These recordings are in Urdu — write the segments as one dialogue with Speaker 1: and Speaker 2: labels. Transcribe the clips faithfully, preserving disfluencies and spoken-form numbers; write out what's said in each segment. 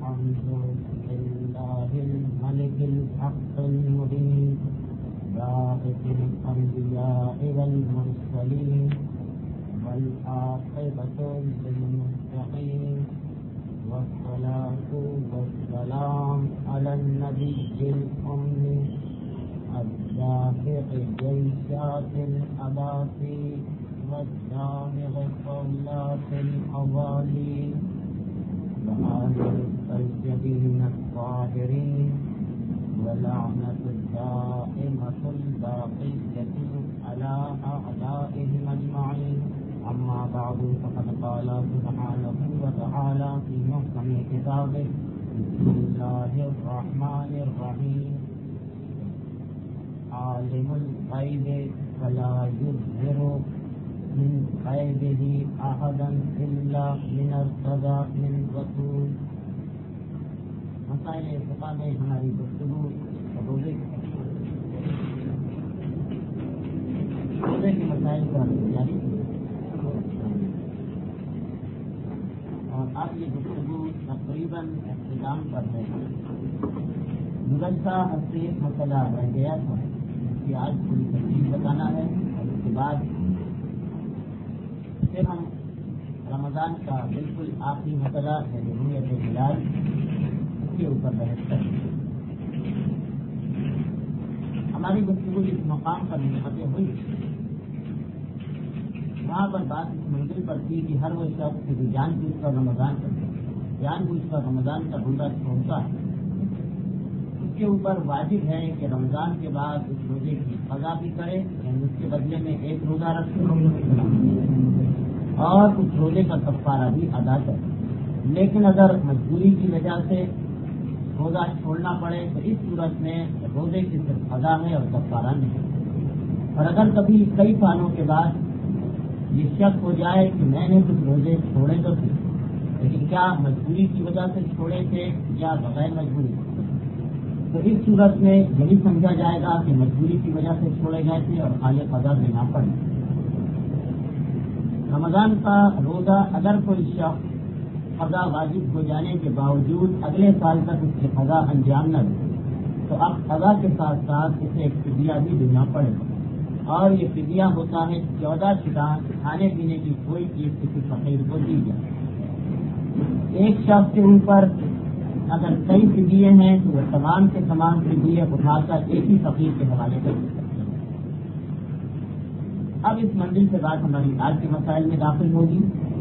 Speaker 1: الحمد لله الملك الحق المبين باعث الأنبياء والمرسلين والعاقبة للمتقين والصلاة والسلام على النبي الأمي الدافع جيشات الأباطي والدامغ قولات الأضالين وآل الطيبين الطاهرين ولعنة الدائمة الباقية على أعدائهم أجمعين. أما بعد فقد قال سبحانه وتعالى في محكم كتابه بسم الله الرحمن الرحيم عالم الغيب فلا يظهر من غيبه أحدا إلا من ارتضى من رسول. مسائل ارتقاء میں ہماری گفتگو روزے روزے کے مسائل پر جاری اور اب یہ گفتگو تقریباً اختتام پر ہے. گزشتہ ہفتے ایک مسئلہ رہ گیا تھا جس کی آج پوری تفصیل بتانا ہے اور اس کے بعد پھر ہم رمضان کا بالکل آخری مسئلہ یعنی رویت ہلال اس کے اوپر بحث کریں. ہماری گفتگو جس مقام پر منقطع ہوئی وہاں پر بات اس منزل پر تھی کہ ہر وہ شخص کی جان بوجھ کر رمضان کرتا جان بوجھ کر رمضان کا روزہ چھوڑتا ہے اس کے اوپر واجب ہے کہ رمضان کے بعد اس روزے کی قضا بھی کرے یعنی اس کے بدلے میں ایک روزہ رکھے اور اس روزے کا کفارہ بھی ادا کرے. لیکن اگر مجبوری کی وجہ سے روزہ چھوڑنا پڑے تو اس صورت میں روزے کی صرف قضا ہے اور کفارہ نہیں. اور اگر کبھی کئی سالوں کے بعد یہ شک ہو جائے کہ میں نے کچھ روزے چھوڑے تو تھے لیکن کیا مجبوری کی وجہ سے چھوڑے تھے یا بغیر مجبوری تو اس صورت میں یہی سمجھا جائے گا کہ مجبوری کی وجہ سے چھوڑے گئے تھے اور خالی قضا دینا پڑے. رمضان کا روزہ اگر کوئی شخص قضا واجب ہو جانے کے باوجود اگلے سال تک اس کی قضا انجام نہ دے تو اب قضا کے ساتھ ساتھ اسے ایک فدیہ بھی دینا پڑے گا اور یہ فدیہ ہوتا ہے چودہ چٹان کھانے پینے کی کوئی چیز کسی فقیر کو دی جائے. ایک شخص کے اوپر اگر کئی فدیے ہیں تو وہ تمام کے تمام فدیے اٹھا کر ایک ہی فقیر کے حوالے کر سکتے ہیں. اب اس منزل سے بات ہماری آج کے مسائل میں داخل ہوگی.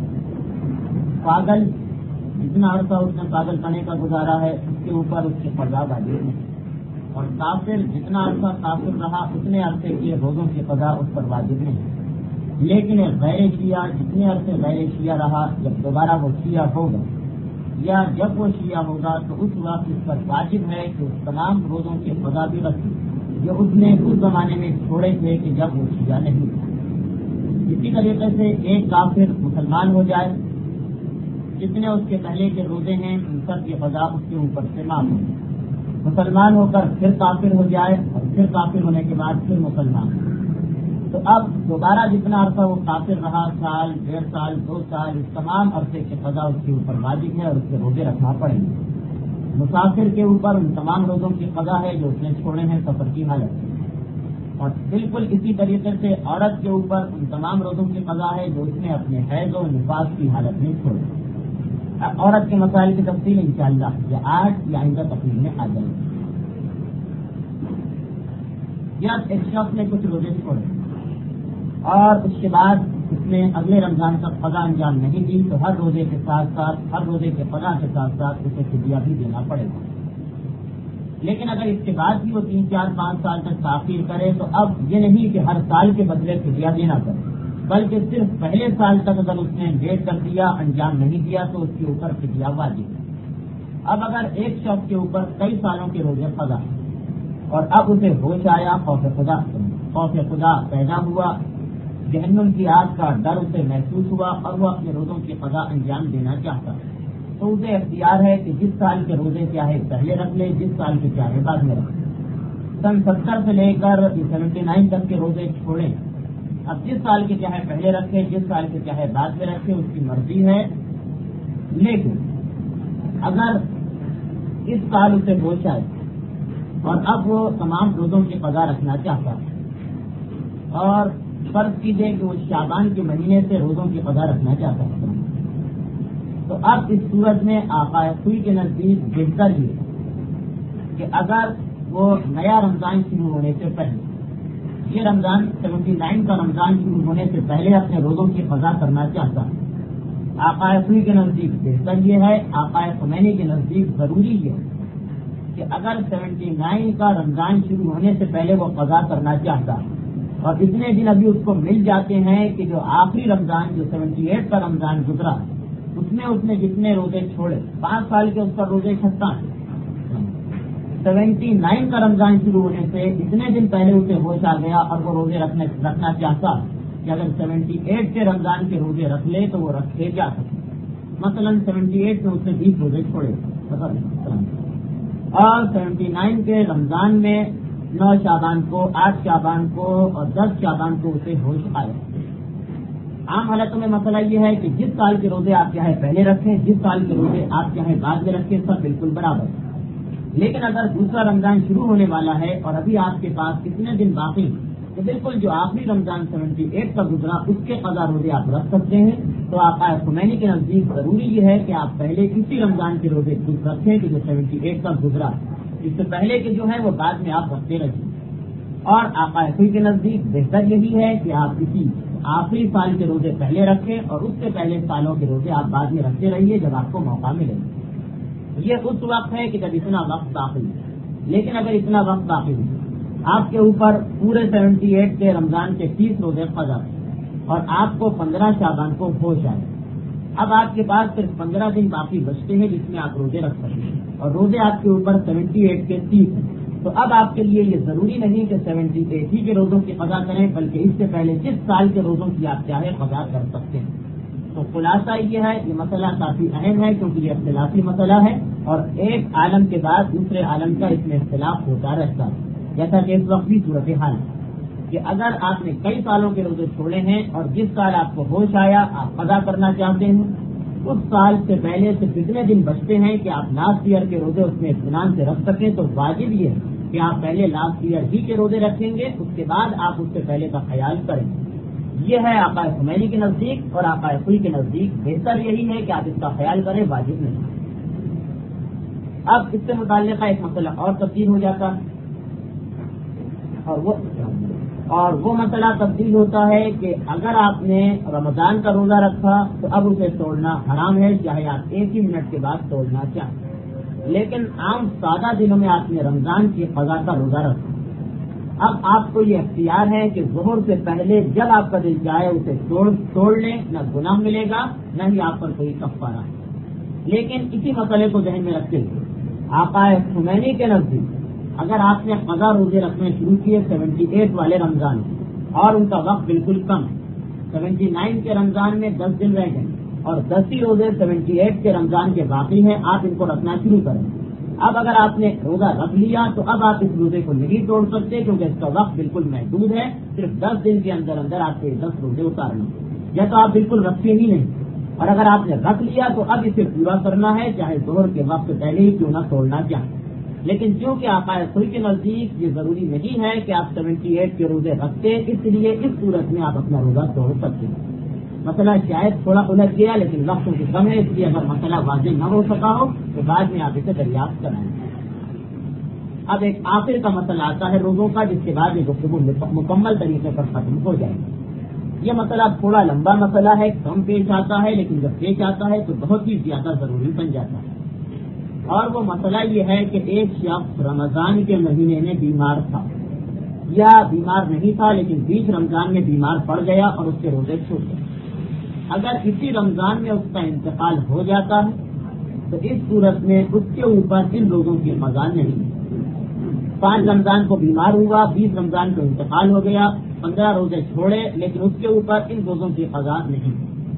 Speaker 1: پاگل جتنا عرصہ اس نے پاگل پنے کا گزارا ہے اس کے اوپر اس کی قضا واجب ہے اور کافر جتنا عرصہ کافر رہا اتنے عرصے کی روزوں کی قضا اس پر واجب نہیں. لیکن غیر شیعہ جتنے عرصے غیر شیعہ رہا جب دوبارہ وہ شیعہ ہوگا یا جب وہ شیعہ ہوگا تو اس وقت اس پر واجب ہے کہ اس تمام روزوں کی قضا بھی رکھے جو اس نے اس زمانے میں چھوڑے تھے کہ جب وہ شیعہ نہیں تھا. اسی طریقے سے ایک کافر مسلمان ہو جائے جتنے اس کے پہلے کے روزے ہیں ان سب کی قضا اس کے اوپر سے معاف ہو. مسلمان ہو کر پھر کافر ہو جائے اور پھر کافر ہونے کے بعد پھر مسلمان تو اب دوبارہ جتنا عرصہ وہ کافر رہا سال ڈیڑھ سال دو سال اس تمام عرصے کی قضا اس کے اوپر واجب ہے اور اس کے روزے رکھنا پڑیں گے. مسافر کے اوپر ان تمام روزوں کی قضا ہے جو اس نے چھوڑے ہیں سفر کی حالت میں اور بالکل اسی طریقے سے عورت کے اوپر ان تمام روزوں کی قضا ہے جو اس نے اپنے حیض و نفاس کی حالت میں چھوڑے. عورت کے مسائل کی تفصیل انشاءاللہ یا آج یا آئندہ تفصیل میں آ جائے گی. یا ایک شخص نے کچھ روزے چھوڑے اور اس کے بعد اس نے اگلے رمضان تک قضا انجام نہیں دی تو ہر روزے کے ساتھ ساتھ ہر روزے کے قضا کے ساتھ ساتھ اسے فدیہ بھی دینا پڑے گا. لیکن اگر اس کے بعد بھی وہ تین چار پانچ سال تک تاخیر کرے تو اب یہ نہیں کہ ہر سال کے بدلے فدیہ دینا پڑے بلکہ صرف پہلے سال تک اگر اس نے ڈیٹ کر دیا انجام نہیں دیا تو اس کے اوپر فدیہ واجب ہے. اب اگر ایک شخص کے اوپر کئی سالوں کے روزے قضا اور اب اسے ہوش آیا خوف خدا خوف خدا پیدا ہوا جہنم کی آگ کا ڈر اسے محسوس ہوا اور وہ اپنے روزوں کی قضا انجام دینا چاہتا ہے تو اسے اختیار ہے کہ جس سال کے روزے چاہے پہلے رکھ لے جس سال کے چاہے بعد میں رکھ لے. سن ستر سے لے کر سیونٹی نائن تک کے روزے چھوڑے اب جس سال کے چاہے پہلے رکھے جس سال کے چاہے بعد میں رکھے اس کی مرضی ہے. لیکن اگر اس سال اسے ہوش آئے اور اب وہ تمام روزوں کی قضا رکھنا چاہتا ہے اور فرض کیجیے کہ وہ شعبان کے مہینے سے روزوں کی قضا رکھنا چاہتا ہے، تو اب اس صورت میں آقا خوئی کے نزدیک بہتر یہ کہ اگر وہ نیا رمضان شروع ہونے سے پہلے، یہ رمضان سیونٹی نائن کا رمضان شروع ہونے سے پہلے اپنے روزوں کی قضا کرنا چاہتا ہے، آقا خوئی کے نزدیک بہتر یہ ہے، آقا خمینی کے نزدیک ضروری یہ ہے کہ اگر سیونٹی نائن کا رمضان شروع ہونے سے پہلے وہ قضا کرنا چاہتا ہے اور اتنے دن ابھی اس کو مل جاتے ہیں کہ جو آخری رمضان جو سیونٹی ایٹ کا رمضان گزرا اس میں اس نے جتنے روزے چھوڑے، پانچ سال کے اس پر روزے چھتاس، سیونٹی نائن کا رمضان شروع ہونے سے اتنے دن پہلے اسے ہوش آ گیا اور وہ روزے رکھنے رکھنا چاہتا کہ اگر سیونٹی ایٹ کے رمضان کے روزے رکھ لے تو وہ رکھے جا سکتے، مثلاً سیونٹی ایٹ میں اس نے بیس روزے چھوڑے اور سیونٹی نائن کے رمضان میں نو شعبان کو، آٹھ شعبان کو اور دس شعبان کو اسے ہوش آئے۔ عام حالتوں میں مسئلہ یہ ہے کہ جس سال کے روزے آپ چاہے پہلے رکھیں، جس سال کے روزے آپ چاہے بعد میں رکھیں، سب بالکل برابر ہے، لیکن اگر دوسرا رمضان شروع ہونے والا ہے اور ابھی آپ کے پاس کتنے دن باقی تو بالکل جو آخری رمضان سیونٹی ایٹ کا گزرا اس کے قضا روزے آپ رکھ سکتے ہیں، تو آقا خمینی کے نزدیک ضروری یہ ہے کہ آپ پہلے اسی رمضان کے روزے خود رکھیں کہ جو سیونٹی ایٹ کا گزرا، اس سے پہلے کے جو ہے وہ بعد میں آپ رکھتے رہیں، اور آقا خوئی کے نزدیک بہتر یہی ہے کہ آپ کسی آخری سال کے روزے پہلے رکھیں اور اس سے پہلے سالوں کے روزے آپ بعد میں رکھتے رہیے جب آپ کو موقع ملے۔ یہ اس وقت ہے کہ جب اتنا وقت باقی ہے، لیکن اگر اتنا وقت باقی ہے آپ کے اوپر پورے سیونٹی ایٹ کے رمضان کے تیس روزے قضا اور آپ کو پندرہ شعبان کو ہوش آئے، اب آپ کے پاس صرف پندرہ دن باقی بچتے ہیں جس میں آپ روزے رکھ سکتے ہیں اور روزے آپ کے اوپر سیونٹی ایٹ کے تیس ہیں، تو اب آپ کے لیے یہ ضروری نہیں کہ سیونٹی ایٹ ہی کے روزوں کی قضا کریں، بلکہ اس سے پہلے جس سال کے روزوں کی آپ چاہے قضا کر سکتے ہیں۔ تو خلاصہ یہ ہے، یہ مسئلہ کافی اہم ہے کیونکہ یہ اختلافی مسئلہ ہے اور ایک عالم کے بعد دوسرے عالم کا اس میں اختلاف ہوتا رہتا ہے، جیسا کہ اس وقت بھی صورتحال ہے کہ اگر آپ نے کئی سالوں کے روزے چھوڑے ہیں اور جس سال آپ کو ہوش آیا آپ قضا کرنا چاہتے ہیں، اس سال سے پہلے سے کتنے دن بچتے ہیں کہ آپ لاسٹ ایئر کے روزے اس میں اطمینان سے رکھ سکیں، تو واجب یہ ہے کہ آپ پہلے لاسٹ ایئر ہی کے روزے رکھیں گے، اس کے بعد آپ اس سے پہلے کا خیال کریں۔ یہ ہے آقا خمینی کے نزدیک، اور آقا خوئی کے نزدیک بہتر یہی ہے کہ آپ اس کا خیال کریں، واجب نہیں۔ اب اس سے متعلقہ ایک مسئلہ اور تبدیل ہو جاتا ہے اور وہ اور وہ مسئلہ تبدیل ہوتا ہے کہ اگر آپ نے رمضان کا روزہ رکھا تو اب اسے توڑنا حرام ہے، چاہے آپ ایک ہی منٹ کے بعد توڑنا چاہیں، لیکن عام سادہ دنوں میں آپ نے رمضان کی قضا کا روزہ رکھا، اب آپ کو یہ اختیار ہے کہ ظہر سے پہلے جب آپ کا دل چاہے اسے توڑ توڑ لیں، نہ گناہ ملے گا نہ ہی آپ پر کوئی کفارہ۔ لیکن اسی مسئلے کو ذہن میں رکھتے ہوئے آقا خمینی کے نزدیک اگر آپ نے قضا روزے رکھنے شروع کیے سیونٹی ایٹ والے رمضان اور ان کا وقت بالکل کم ہے، سیونٹی نائن کے رمضان میں دس دن رہ گئے اور دس ہی روزے سیونٹی ایٹ کے رمضان کے باقی ہیں، آپ ان کو رکھنا شروع کریں۔ اب اگر آپ نے روزہ رکھ لیا تو اب آپ اس روزے کو نہیں توڑ سکتے کیونکہ اس کا وقت بالکل محدود ہے، صرف دس دن کے اندر اندر آپ کے دس روزے اتارنے، یا تو آپ بالکل رکھتے ہی نہیں، اور اگر آپ نے رکھ لیا تو اب اسے پورا کرنا ہے، چاہے ظہر کے وقت سے پہلے ہی کیوں نہ توڑنا چاہیں۔ لیکن چونکہ آقا خوئی کے نزدیک یہ ضروری نہیں ہے کہ آپ سیونٹی ایٹ کے روزے رکھتے، اس لیے اس صورت میں آپ اپنا روزہ توڑ سکتے ہیں۔ مسئلہ شاید تھوڑا الجھ گیا لیکن وقت کی کم ہے، اس لیے اگر مسئلہ واضح نہ ہو سکا ہو تو بعد میں آپ اسے دریافت کرائیں۔ اب ایک آخر کا مسئلہ آتا ہے روزوں کا، جس کے بعد یہ گفتگو مکمل طریقے پر ختم ہو جائے گی۔ یہ مسئلہ تھوڑا لمبا مسئلہ ہے، کم پیش آتا ہے، لیکن جب پیش آتا ہے تو بہت ہی زیادہ ضروری بن جاتا ہے، اور وہ مسئلہ یہ ہے کہ ایک شخص رمضان کے مہینے میں بیمار تھا یا بیمار نہیں تھا لیکن بیچ رمضان میں بیمار پڑ گیا اور اس کے روزے چھوٹ گئے۔ اگر اسی رمضان میں اس کا انتقال ہو جاتا ہے تو اس صورت میں اس کے اوپر ان روزوں کی قضا نہیں۔ پانچ رمضان کو بیمار ہوا، بیس رمضان کو انتقال ہو گیا، پندرہ روزے چھوڑے لیکن اس کے اوپر ان روزوں کی قضا نہیں۔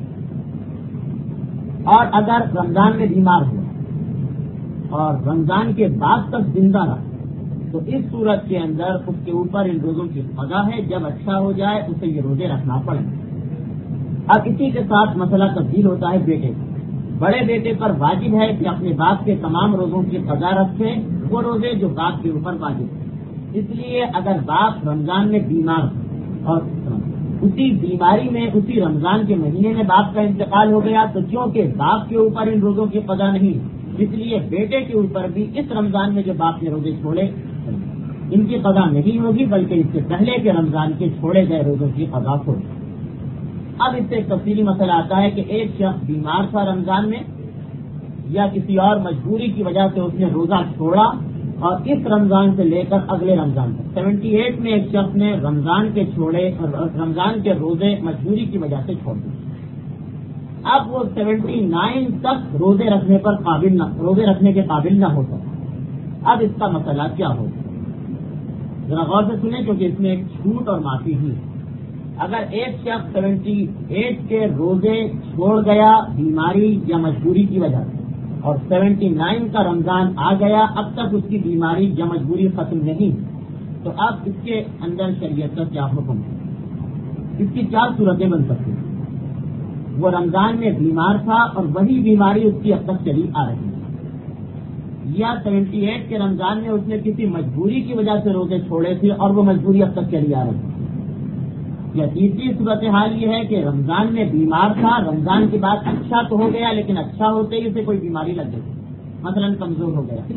Speaker 1: اور اگر رمضان میں بیمار ہوا اور رمضان کے بعد تک زندہ رہا تو اس صورت کے اندر اس کے اوپر ان روزوں کی قضا ہے، جب اچھا ہو جائے اسے یہ روزے رکھنا پڑے۔ اب اسی کے ساتھ مسئلہ تبدیل ہوتا ہے بیٹے کا۔ بڑے بیٹے پر واجب ہے کہ اپنے باپ کے تمام روزوں کی قضا رکھے، وہ روزے جو باپ کے اوپر واجب ہیں۔ اس لیے اگر باپ رمضان میں بیمار اور اسی بیماری میں اسی رمضان کے مہینے میں باپ کا انتقال ہو گیا تو چونکہ باپ کے اوپر ان روزوں کی قضا نہیں، اس لیے بیٹے کے اوپر بھی اس رمضان میں جو باپ نے روزے چھوڑے ان کی قضا نہیں ہوگی، بلکہ اس سے پہلے کے رمضان کے چھوڑے گئے روزوں کی قضا ہوگی۔ اب اس سے ایک تفصیلی مسئلہ آتا ہے کہ ایک شخص بیمار تھا رمضان میں یا کسی اور مجبوری کی وجہ سے اس نے روزہ چھوڑا اور اس رمضان سے لے کر اگلے رمضان تک سیونٹی ایٹ میں ایک شخص نے رمضان کے چھوڑے رمضان کے روزے مجبوری کی وجہ سے چھوڑ دیے، اب وہ سیونٹی نائن تک روزے رکھنے پر قابل نہ روزے رکھنے کے قابل نہ ہو سکا۔ اب اس کا مسئلہ کیا ہوگا؟ ذرا غور سے سنیں کیونکہ اس میں ایک چھوٹ اور معافی ہی ہے۔ اگر ایک شخص سیونٹی ایٹ کے روزے چھوڑ گیا بیماری یا مجبوری کی وجہ سے اور سیونٹی نائن کا رمضان آ گیا، اب تک اس کی بیماری یا مجبوری ختم نہیں، تو اب اس کے اندر شریعت کا کیا حکم ہے؟ اس کی کیا صورتیں بن سکتی ہیں؟ وہ رمضان میں بیمار تھا اور وہی بیماری اس کی اب تک چلی آ رہی ہے، یا سیونٹی ایٹ کے رمضان میں اس نے کسی مجبوری کی وجہ سے روزے چھوڑے تھے اور وہ مجبوری اب تک چلی آ رہی ہے، یا تیسری صورتحال یہ ہے کہ رمضان میں بیمار تھا، رمضان کے بعد اچھا تو ہو گیا لیکن اچھا ہوتے ہی اسے کوئی بیماری لگ گئی، مثلا کمزور ہو گیا،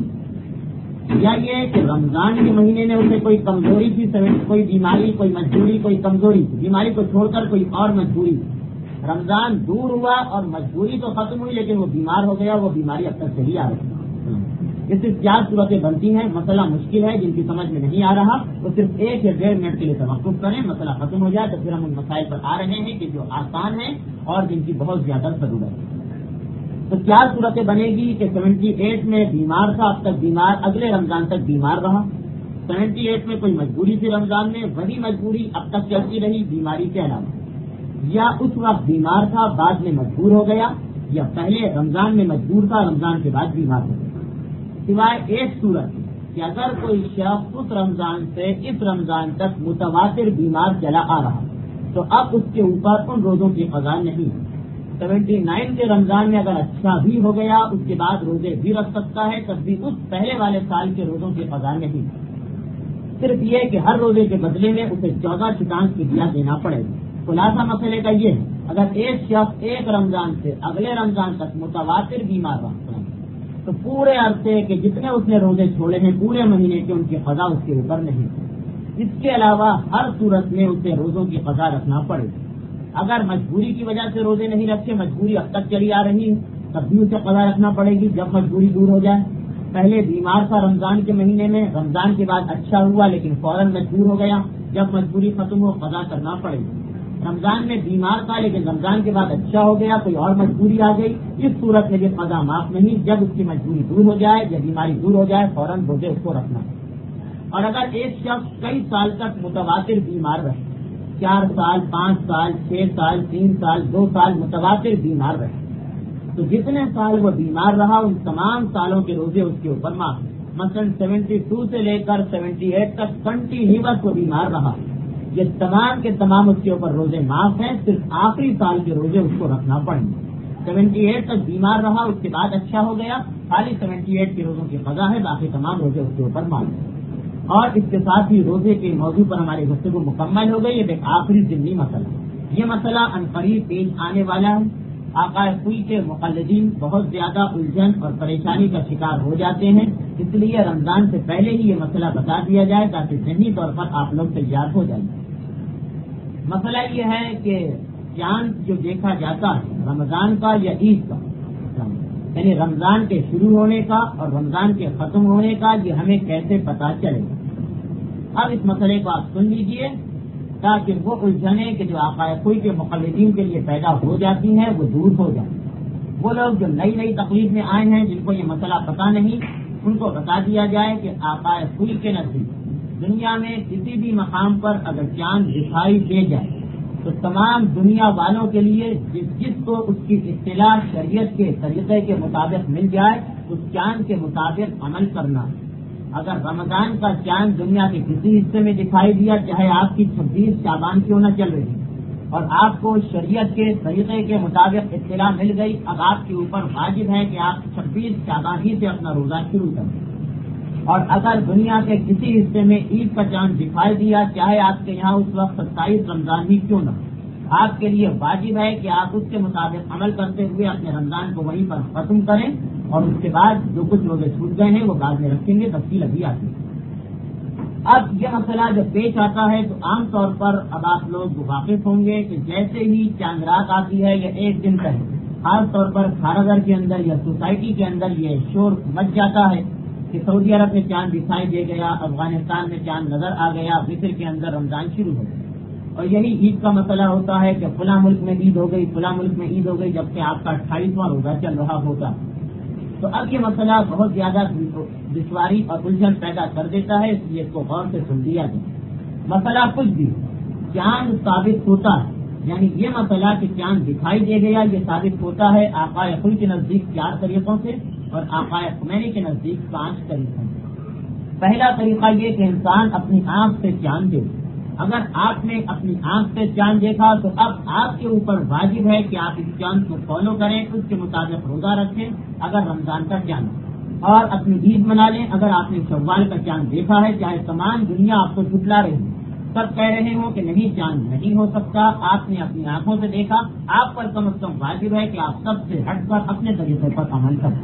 Speaker 1: یا یہ کہ رمضان کے مہینے میں اسے کوئی کمزوری تھی، کوئی بیماری کوئی مجبوری کوئی کمزوری تھی، بیماری کو چھوڑ کر کوئی اور مجبوری، رمضان دور ہوا اور مجبوری تو ختم ہوئی لیکن وہ بیمار ہو گیا، وہ بیماری اب تک چلی آ رہی ہے۔ اس سے کیا صورتیں بنتی ہیں؟ مسئلہ مشکل ہے، جن کی سمجھ میں نہیں آ رہا وہ صرف ایک یا ڈیڑھ منٹ کے لیے توقف کریں، مسئلہ ختم ہو جائے تو پھر ہم ان مسائل پر آ رہے ہیں کہ جو آسان ہیں اور جن کی بہت زیادہ ضرورت ہے۔ تو کیا صورتیں بنے گی کہ سیونٹی ایٹ میں بیمار تھا، اب تک بیمار، اگلے رمضان تک بیمار رہا، سیونٹی ایٹ میں کوئی مجبوری تھی رمضان میں، وہی مجبوری اب تک چلتی رہی بیماری کے علاوہ، یا اس وقت بیمار تھا بعد میں مجبور ہو گیا، یا پہلے رمضان میں مجبور تھا رمضان کے بعد بیمار ہو گیا۔ سوائے ایک صورت کہ اگر کوئی شخص اس رمضان سے اس رمضان تک متواتر بیمار چلا آ رہا تو اب اس کے اوپر ان روزوں کی قضا نہیں ہے۔ سیونٹی نائن کے رمضان میں اگر اچھا بھی ہو گیا اس کے بعد روزے بھی رکھ سکتا ہے، تب بھی اس پہلے والے سال کے روزوں کی قضا نہیں، صرف یہ کہ ہر روزے کے بدلے میں اسے چودہ چٹان فدیہ دینا پڑے گا۔ خلاصہ مسئلے کا یہ ہے اگر ایک شخص ایک رمضان سے اگلے رمضان تک متواتر بیمار رہا تو پورے عرصے کے جتنے اس نے روزے چھوڑے ہیں پورے مہینے کے ان کی قضا اس کے اوپر نہیں، اس کے علاوہ ہر صورت میں اسے روزوں کی قضا رکھنا پڑے گی۔ اگر مجبوری کی وجہ سے روزے نہیں رکھے، مجبوری اب تک چلی آ رہی ہے، تب بھی اسے قضا رکھنا پڑے گی جب مجبوری دور ہو جائے۔ پہلے بیمار تھا رمضان کے مہینے میں، رمضان کے بعد اچھا ہوا لیکن فوراً مجبور ہو گیا، جب مجبوری ختم ہو قضا کرنا پڑے گی۔ رمضان میں بیمار تھا لیکن رمضان کے بعد اچھا ہو گیا، کوئی اور مجبوری آ گئی، اس صورت میں بھی قضا معاف نہیں، جب اس کی مجبوری دور ہو جائے، جب بیماری دور ہو جائے فوراً روزے اس کو رکھنا ہے۔ اور اگر ایک شخص کئی سال تک متواتر بیمار رہے، چار سال پانچ سال چھ سال تین سال دو سال متواتر بیمار رہے، تو جتنے سال وہ بیمار رہا ان تمام سالوں کے روزے اس کے اوپر معاف ہیں۔ مثلاً سیونٹی ٹو سے لے کر سیونٹی ایٹ تک کنٹینیوس وہ بیمار رہا، یہ تمام کے تمام اس کے اوپر روزے معاف ہیں، صرف آخری سال کے روزے اس کو رکھنا پڑیں گے۔ سیونٹی ایٹ تک بیمار رہا، اس کے بعد اچھا ہو گیا، خالی سیونٹی ایٹ کے روزوں کی قضا ہے، باقی تمام روزے اس کے اوپر معاف ہیں۔ اور اس کے ساتھ ہی روزے کے موضوع پر ہماری گفتگو مکمل ہو گئی۔ یہ ایک آخری ضمنی مسئلہ، یہ مسئلہ عنقریب پیش آنے والا ہے۔ آقا کوئی کے مقلدین بہت زیادہ الجھن اور پریشانی کا شکار ہو جاتے ہیں، اس لیے رمضان سے پہلے ہی یہ مسئلہ بتا دیا جائے تاکہ ذہنی طور پر آپ لوگ تیار ہو جائیں۔ مسئلہ یہ ہے کہ چاند جو دیکھا جاتا ہے رمضان کا یا عید کا، یعنی رمضان کے شروع ہونے کا اور رمضان کے ختم ہونے کا، یہ ہمیں کیسے پتہ چلے گا؟ اب اس مسئلے کو آپ سن لیجئے تاکہ وہ الجھنیں کہ جو آقا کوئی کے مقلدین کے لیے پیدا ہو جاتی ہیں وہ دور ہو جائیں۔ وہ لوگ جو نئی نئی تقلید میں آئے ہیں جن کو یہ مسئلہ پتہ نہیں، ان کو بتا دیا جائے کہ آقا کوئی کے نزدیک دنیا میں کسی بھی مقام پر اگر چاند دکھائی دے جائے تو تمام دنیا والوں کے لیے جس جس کو اس کی اطلاع شریعت کے طریقے کے مطابق مل جائے اس چاند کے مطابق عمل کرنا۔ اگر رمضان کا چاند دنیا کے کسی حصے میں دکھائی دیا، چاہے آپ کی چھبیس شعبان کیوں نہ چل رہی، اور آپ کو شریعت کے طریقے کے مطابق اطلاع مل گئی، اب آپ کے اوپر واجب ہے کہ آپ چھبیس شعبان ہی سے اپنا روزہ شروع کریں۔ اور اگر دنیا کے کسی حصے میں عید کا چاند دکھائی دیا، چاہے آپ کے یہاں اس وقت ستائیس رمضان ہی کیوں نہ، آپ کے لیے واجب ہے کہ آپ اس کے مطابق عمل کرتے ہوئے اپنے رمضان کو وہیں پر ختم کریں، اور اس کے بعد جو کچھ روزے چھوٹ گئے ہیں وہ بعد میں رکھیں گے، تفصیل ابھی آتی ہے۔ اب یہ مسئلہ جب پیش آتا ہے تو عام طور پر اب آپ لوگ واقف ہوں گے کہ جیسے ہی چاند رات آتی ہے یا ایک دن پہلے خاص طور پر کھارا کے اندر یا سوسائٹی کے اندر یہ شور مچ جاتا ہے کہ سعودی عرب میں چاند دکھائی دے گیا، افغانستان میں چاند نظر آ گیا، مصر کے اندر رمضان شروع ہو گیا۔ اور یہی عید کا مسئلہ ہوتا ہے کہ فلاں ملک میں عید ہو گئی، فلاں ملک میں عید ہو گئی، جبکہ آپ کا اٹھائیسواں روزہ چل رہا ہوتا۔ تو اب یہ مسئلہ بہت زیادہ دشواری اور الجھن پیدا کر دیتا ہے، اس لیے اس کو غور سے سن لیا جائے۔ مسئلہ کچھ بھی چاند ثابت ہوتا ہے، یعنی یہ مسئلہ کہ چاند دکھائی دے گیا یہ ثابت ہوتا ہے آقا خود کے نزدیک چار طریقوں سے اور آقا خمینی کے نزدیک پانچ طریقوں سے۔ پہلا طریقہ یہ کہ انسان اپنی آنکھ سے چاند دے۔ اگر آپ نے اپنی آنکھ سے چاند دیکھا تو اب آپ کے اوپر واجب ہے کہ آپ اس چاند کو فالو کریں، اس کے مطابق روزہ رکھیں اگر رمضان کا چاند، اور اپنی عید منا لیں اگر آپ نے شوال کا چاند دیکھا ہے، چاہے تمام دنیا آپ کو جھٹلا رہی ہے، سب کہہ رہے ہوں کہ نہیں چاند نہیں ہو سکتا، آپ نے اپنی آنکھوں سے دیکھا، آپ پر کم از کم واجب ہے کہ آپ سب سے ہٹ کر اپنے طریقے پر عمل کریں۔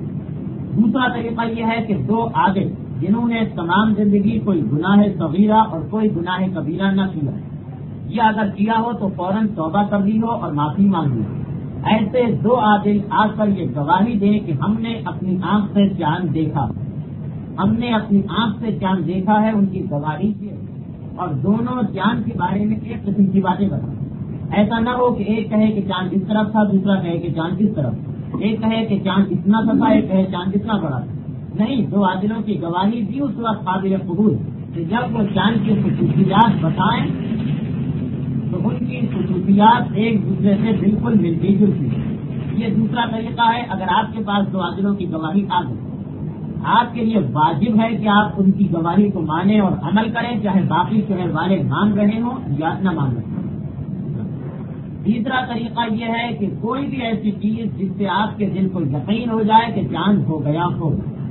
Speaker 1: دوسرا طریقہ یہ ہے کہ دو آگے جنہوں نے تمام زندگی کوئی گناہ صغیرہ اور کوئی گناہ کبیرہ نہ کیا، یہ اگر کیا ہو تو فوراً توبہ کر لی ہو اور معافی مانگ لی ہو، ایسے دو عادل آ کر یہ گواہی دیں کہ ہم نے اپنی آنکھ سے چاند دیکھا، ہم نے اپنی آنکھ سے چاند دیکھا ہے، ان کی گواہی کی، اور دونوں چاند کے بارے میں ایک قسم کی باتیں بتائیں۔ ایسا نہ ہو کہ ایک کہے کہ چاند اس طرف تھا، دوسرا کہے کہ چاند اس طرف، ایک کہے کہ چاند اتنا سا تھا، ایک کہے چاند اتنا بڑا تھا۔ نہیں، دو عادلوں کی گواہی بھی اس وقت قابل قبول کہ جب وہ چاند کی خصوصیات بتائیں تو ان کی خصوصیات ایک دوسرے سے بالکل ملتی جلتی۔ یہ دوسرا طریقہ ہے۔ اگر آپ کے پاس دو عادلوں کی گواہی آ گئی، آپ کے لیے واجب ہے کہ آپ ان کی گواہی کو مانیں اور عمل کریں، چاہے باقی شہر والے مان رہے ہوں یا نہ مان رہے ہوں۔ تیسرا طریقہ یہ ہے کہ کوئی بھی ایسی چیز جس سے آپ کے دل کو یقین ہو جائے کہ چاند ہو گیا ہو۔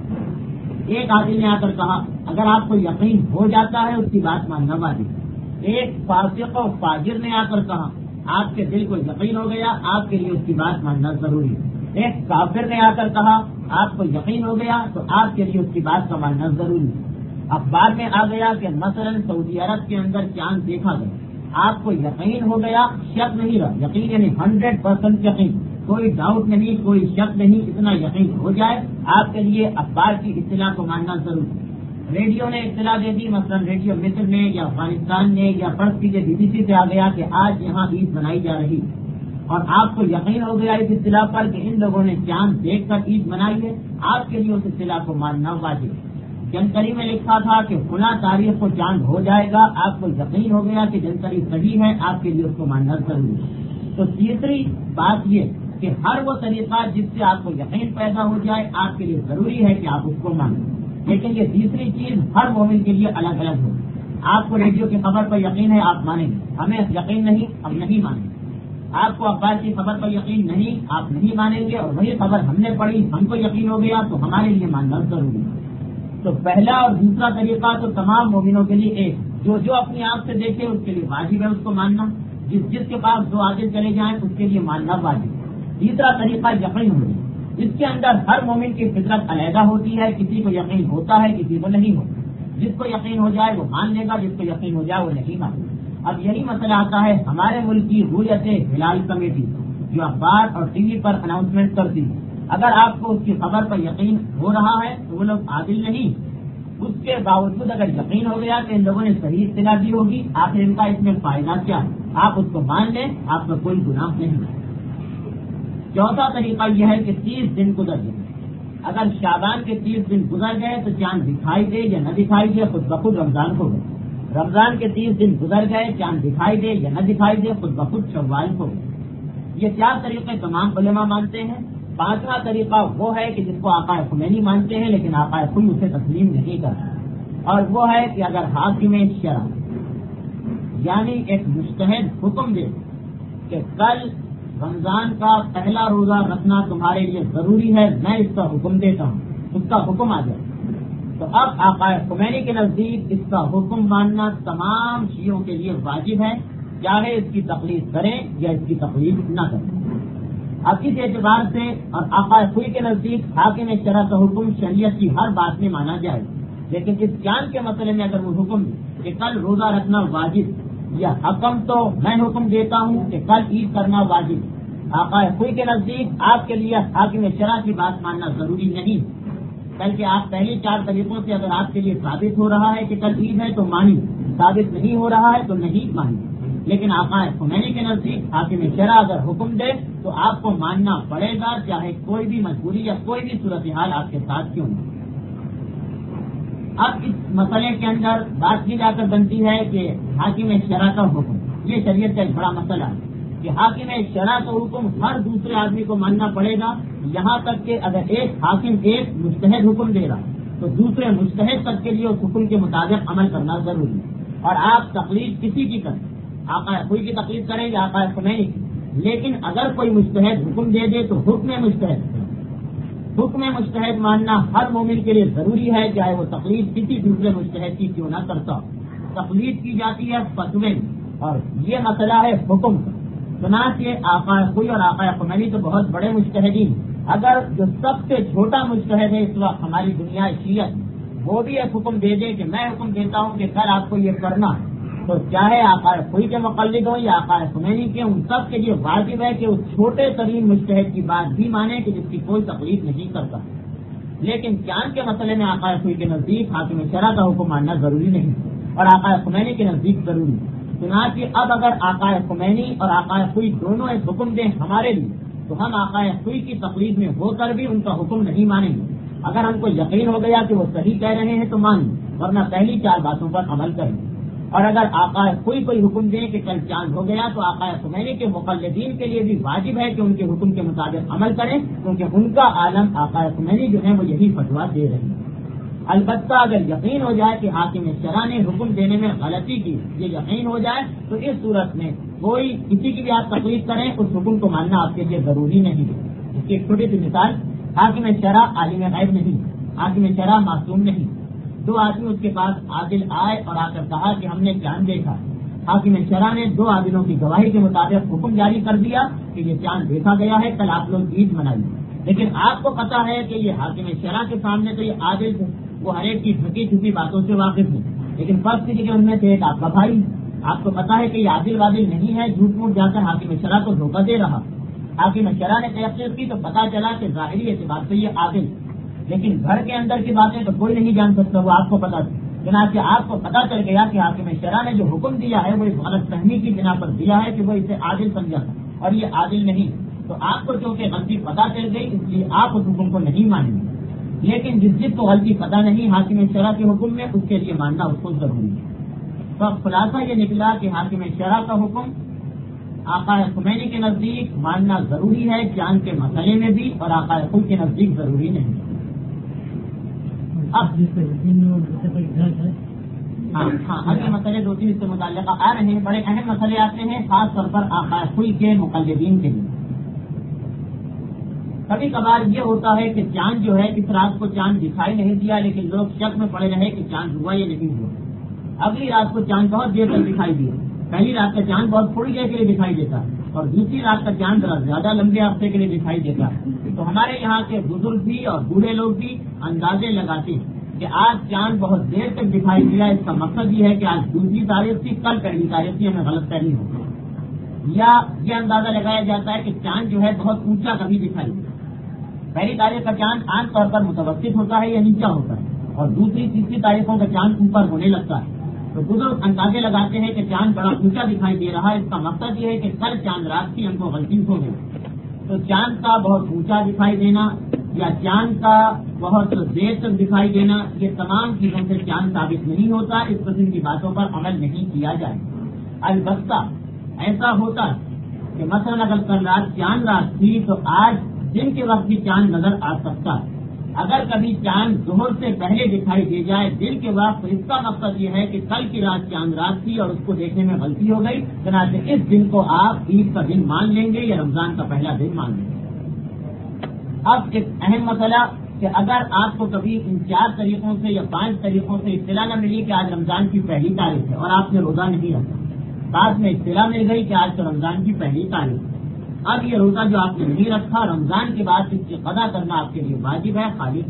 Speaker 1: ایک عادل نے آ کر کہا، اگر آپ کو یقین ہو جاتا ہے اس کی بات ماننا واجب۔ ایک فاسق و فاجر نے آ کر کہا، آپ کے دل کو یقین ہو گیا، آپ کے لیے اس کی بات ماننا ضروری ہے۔ ایک کافر نے آ کر کہا، آپ کو یقین ہو گیا تو آپ کے لیے اس کی بات کا ماننا ضروری ہے۔ اخبار میں آ گیا کہ مثلاً سعودی عرب کے اندر چاند دیکھا گیا، آپ کو یقین ہو گیا، شک نہیں رہا، یقین یعنی ہنڈریڈ پرسینٹ یقین، کوئی ڈاؤٹ نہیں، کوئی شک نہیں، اتنا یقین ہو جائے، آپ کے لیے اخبار کی اطلاع کو ماننا ضروری ہے۔ ریڈیو نے اطلاع دے دی، مثلا ریڈیو مصر نے یا افغانستان نے یا فرض کیجیے بی بی سی سے آ گیا کہ آج یہاں عید منائی جا رہی، اور آپ کو یقین ہو گیا اس اطلاع پر کہ ان لوگوں نے چاند دیکھ کر عید منائی ہے، آپ کے لیے اس اطلاع کو ماننا واجب ہے۔ جنتری میں لکھا تھا کہ فلاں تاریخ کو چاند ہو جائے گا، آپ کو یقین ہو گیا کہ جنتری صحیح ہے، آپ کے لیے اس کو ماننا ضروری ہے۔ تو تیسری بات یہ کہ ہر وہ طریقہ جس سے آپ کو یقین پیدا ہو جائے، آپ کے لیے ضروری ہے کہ آپ اس کو مانیں، لیکن یہ تیسری چیز ہر مومن کے لیے الگ الگ ہو۔ آپ کو ریڈیو کی خبر پر یقین ہے، آپ مانیں گے، ہمیں یقین نہیں، ہم نہیں مانیں گے۔ آپ کو اخبار کی خبر پر یقین نہیں، آپ نہیں مانیں گے، اور وہی خبر ہم نے پڑھی، ہم کو یقین ہو گیا تو ہمارے لیے ماننا ضروری ہے۔ تو پہلا اور دوسرا طریقہ تو تمام مومنوں کے لیے ایک، جو جو اپنی آنکھ سے دیکھے اس کے لیے واجب ہے اس کو ماننا، جس جس کے پاس دو آگے چلے جائیں اس کے لیے ماننا واجب ہے۔ تیسرا طریقہ یقین ہو، اس کے اندر ہر مومن کی فطرت علیحدہ ہوتی ہے، کسی کو یقین ہوتا ہے، کسی کو نہیں ہوتا۔ جس کو یقین ہو جائے وہ مان لے گا، جس کو یقین ہو جائے وہ نہیں مانے گا۔ اب یہی مسئلہ آتا ہے ہمارے ملک کی رویت ہلال کمیٹی جو اخبار اور ٹی وی پر اناؤنسمنٹ کرتی ہے، اگر آپ کو اس کی خبر پر یقین ہو رہا ہے تو وہ لوگ عادل نہیں، اس کے باوجود اگر یقین ہو گیا کہ ان لوگوں نے صحیح اطلاع دی ہوگی، آخر ان کا اس میں فائدہ کیا ہے؟ آپ اس کو مان لیں، آپ کا کوئی گناہ نہیں ہے۔ چوتھا طریقہ یہ ہے کہ تیس دن گزر گئے، اگر شعبان کے تیس دن گزر گئے تو چاند دکھائی دے یا نہ دکھائی دے خود بخود رمضان ہو گئے، رمضان کے تیس دن گزر گئے، چاند دکھائی دے یا نہ دکھائی دے خود بخود شوال ہو گئے۔ یہ چار طریقے تمام علماء مانتے ہیں۔ پانچواں طریقہ وہ ہے کہ جس کو آقا خمینی مانتے ہیں لیکن آقا خود اسے تسلیم نہیں کرتے، اور وہ ہے کہ اگر حاکم شرع یعنی ایک مجتہد حکم دے کہ کل رمضان کا پہلا روزہ رکھنا تمہارے لیے ضروری ہے، میں اس کا حکم دیتا ہوں، اس کا حکم آ جائے، تو اب آقا خمینی کے نزدیک اس کا حکم ماننا تمام شیعوں کے لیے واجب ہے، چاہے اس کی تقلید کریں یا اس کی تقلید نہ کریں۔ اب اس اعتبار سے اور آقا خوئی کے نزدیک حاکم شرع کا حکم شریعت کی ہر بات میں مانا جائے، لیکن اس چاند کے مسئلے میں اگر وہ حکم دے کہ کل روزہ رکھنا واجب، یا حکم تو میں حکم دیتا ہوں کہ کل عید کرنا واجب، آقا خوئی کے نزدیک آپ کے لیے حاکم شرع کی بات ماننا ضروری نہیں، بلکہ آپ پہلی چار طریقوں سے اگر آپ کے لیے ثابت ہو رہا ہے کہ کل عید ہے تو مانی، ثابت نہیں ہو رہا ہے تو نہیں مانی۔ لیکن آقا خمینی کے نزدیک حاکم شرع اگر حکم دے تو آپ کو ماننا پڑے گا، چاہے کوئی بھی مجبوری یا کوئی بھی صورتحال آپ کے ساتھ کیوں نہ۔ اب اس مسئلے کے اندر بات کی جا کر بنتی ہے کہ حاکم شرع کا حکم، یہ شریعت کا ایک بڑا مسئلہ ہے کہ حاکم شرع کا حکم ہر دوسرے آدمی کو ماننا پڑے گا، یہاں تک کہ اگر ایک حاکم ایک مجتہد حکم دے رہا تو دوسرے مجتہد تک کے لیے اس حکم کے مطابق عمل کرنا ضروری ہے۔ اور آپ تقلید کسی کی کریں، آقا خوئی کی تقلید کریں یا آقا خمینی کی، لیکن اگر کوئی مجتہد حکم دے دے تو حکم مجتہد حکم مجتہد ماننا ہر مومن کے لیے ضروری ہے، چاہے وہ تقلید کسی دوسرے مجتہد کی کیوں نہ کرتا۔ تقلید کی جاتی ہے فتوے میں، اور یہ مسئلہ ہے حکم کا۔ چنانچہ آقا خوئی اور آقا خمینی تو بہت بڑے مجتہدین، اگر جو سب سے چھوٹا مجتہد ہے اس وقت ہماری دنیا شیعت، وہ بھی ایک حکم دے دے کہ میں حکم دیتا ہوں کہ کل آپ کو یہ کرنا، تو چاہے آقا خوئی کے مقلد ہوں یا آقا خمینی کے، ان سب کے لیے واجب ہے کہ اس چھوٹے ترین مجتہد کی بات بھی مانے کہ جس کی کوئی تقلید نہیں کرتا۔ لیکن چاند کے مسئلے میں آقا خوئی کے نزدیک حاکم شرع کا حکم ماننا ضروری نہیں، اور آقا خمینی کے نزدیک ضروری ہے۔ چنانچہ اب اگر آقا خمینی اور آقا خوئی دونوں ایک حکم دیں ہمارے لیے تو ہم آقا خوئی کی تقلید میں ہو کر بھی ان کا حکم نہیں مانیں گے۔ اگر ہم کو یقین ہو گیا کہ وہ صحیح کہہ رہے ہیں تو مانیں، ورنہ پہلی چار باتوں پر عمل کریں۔ اور اگر آقا خوئی کوئی حکم دیں کہ کل چاند ہو گیا تو آقا خمینی کے مقلدین کے لیے بھی واجب ہے کہ ان کے حکم کے مطابق عمل کریں، کیونکہ ان کا عالم آقا خمینی جو ہے وہ یہی فتویٰ دے رہے ہیں۔ البتہ اگر یقین ہو جائے کہ حاکم شرع نے حکم دینے میں غلطی کی، یہ یقین ہو جائے تو اس صورت میں کوئی کسی کی بھی آپ تقلید کریں اس حکم کو ماننا آپ کے لیے ضروری نہیں ہے۔ اس کی ایک چھوٹی سی مثال، حاکم شرع عالم غیب نہیں، حاکم شرع معصوم نہیں۔ دو آدمی اس کے پاس عادل آئے اور آ کر کہا کہ ہم نے چاند دیکھا، حاکم شرع نے دو عادلوں کی گواہی کے مطابق حکم جاری کر دیا کہ یہ چاند دیکھا گیا ہے، کل آپ لوگ عید منائیے۔ لیکن آپ کو پتا ہے کہ یہ حاکم شرع کے سامنے تو یہ عادل تھے، وہ ہر ایک کی جھکی چھپی باتوں سے واقف ہیں، لیکن فرض کیجیے کہ ان میں سے ایک آپ کا بھائی، آپ کو پتا ہے کہ یہ عادل وادل نہیں ہے، جھوٹ موٹ جا کر حاکم شرع کو دھوکہ دے رہا۔ حاکم شرع نے تحقیق کی تو پتا چلا کہ ظاہری اعتبار سے یہ عادل، لیکن گھر کے اندر کی باتیں تو کوئی نہیں جان سکتا، وہ آپ کو پتا تھا۔ چنانچہ آپ کو پتا چل گیا کہ حاکم شرع نے جو حکم دیا ہے وہ اس غلط فہمی کی بنا پر دیا ہے کہ وہ اسے عادل سمجھا تھا اور یہ عادل نہیں، تو آپ کو چونکہ غلطی پتا چل گئی اس لیے آپ اس حکم کو نہیں مانیں گے۔ لیکن جس جس کو غلطی پتا نہیں حاکم شرع کے حکم میں، اس کے لیے ماننا اس کو ضروری ہے۔ تو اب خلاصہ یہ نکلا کہ حاکم شرع کا حکم آقا خمینی کے نزدیک ماننا ضروری ہے چاند کے مسئلے میں بھی، اور آقا خوئی کے نزدیک ضروری نہیں۔ اب ہاں ہاں اگلے مسئلے دو تین اس سے متعلقہ آ رہے ہیں، بڑے اہم مسئلے آتے ہیں خاص طور پر آقا خوئی کے مقلدین کے لیے۔ کبھی کبھار یہ ہوتا ہے کہ چاند جو ہے اس رات کو چاند دکھائی نہیں دیا، لیکن لوگ شک میں پڑے رہے کہ چاند ہوا یا نہیں ہوا۔ اگلی رات کو چاند بہت دیر تک دکھائی دیا، پہلی رات کا چاند بہت تھوڑی دیر کے لیے دکھائی دیتا ہے اور دوسری رات کا چاند ذرا زیادہ لمبے عرصے کے لیے دکھائی دیتا ہے۔ تو ہمارے یہاں کے بزرگ بھی اور بوڑھے لوگ بھی اندازے لگاتے ہیں کہ آج چاند بہت دیر تک دکھائی دیا، اس کا مقصد یہ ہے کہ آج دوسری تاریخ تھی، کل پہلی تاریخ تھی، ہمیں غلط فہمی ہو۔ یا یہ اندازہ لگایا جاتا ہے کہ چاند جو ہے بہت اونچا کبھی دکھائی دیتا، پہلی تاریخ کا چاند عام طور پر متوسط ہوتا ہے یا نیچا ہوتا ہے، اور دوسری تیسری تاریخوں کا چاند اوپر ہونے لگتا ہے۔ تو بزرگ اندازے لگاتے ہیں کہ چاند بڑا اونچا دکھائی دے رہا ہے، اس کا مقصد یہ ہے کہ کل چاند رات کی ہم کو غلطی ہو گئی۔ تو چاند کا بہت اونچا دکھائی دینا یا چاند کا بہت دیر تک دکھائی دینا، یہ تمام چیزوں سے چاند ثابت نہیں ہوتا، اس قسم کی باتوں پر عمل نہیں کیا جائے۔ البتہ ایسا ہوتا ہے کہ مثلاً اگر کل رات چاند رات تھی تو آج دن کے وقت بھی چاند نظر آ سکتا ہے، اگر کبھی چاند ظہر سے پہلے دکھائی دے جائے دن کے وقت تو اس کا مقصد یہ ہے کہ کل کی رات چاند رات تھی اور اس کو دیکھنے میں غلطی ہو گئی، چنانچہ اس دن کو آپ عید کا دن مان لیں گے یا رمضان کا پہلا دن مان لیں گے۔ اب ایک اہم مسئلہ کہ اگر آپ کو کبھی ان چار طریقوں سے یا پانچ طریقوں سے اطلاع نہ ملی کہ آج رمضان کی پہلی تاریخ ہے اور آپ نے روزہ نہیں رکھا، بعد میں اطلاع مل گئی کہ آج تو رمضان کی پہلی تاریخ ہے، اب یہ روزہ جو آپ نے نہیں رکھا رمضان کے بعد اس کی قضا کرنا آپ کے لیے واجب ہے، خالص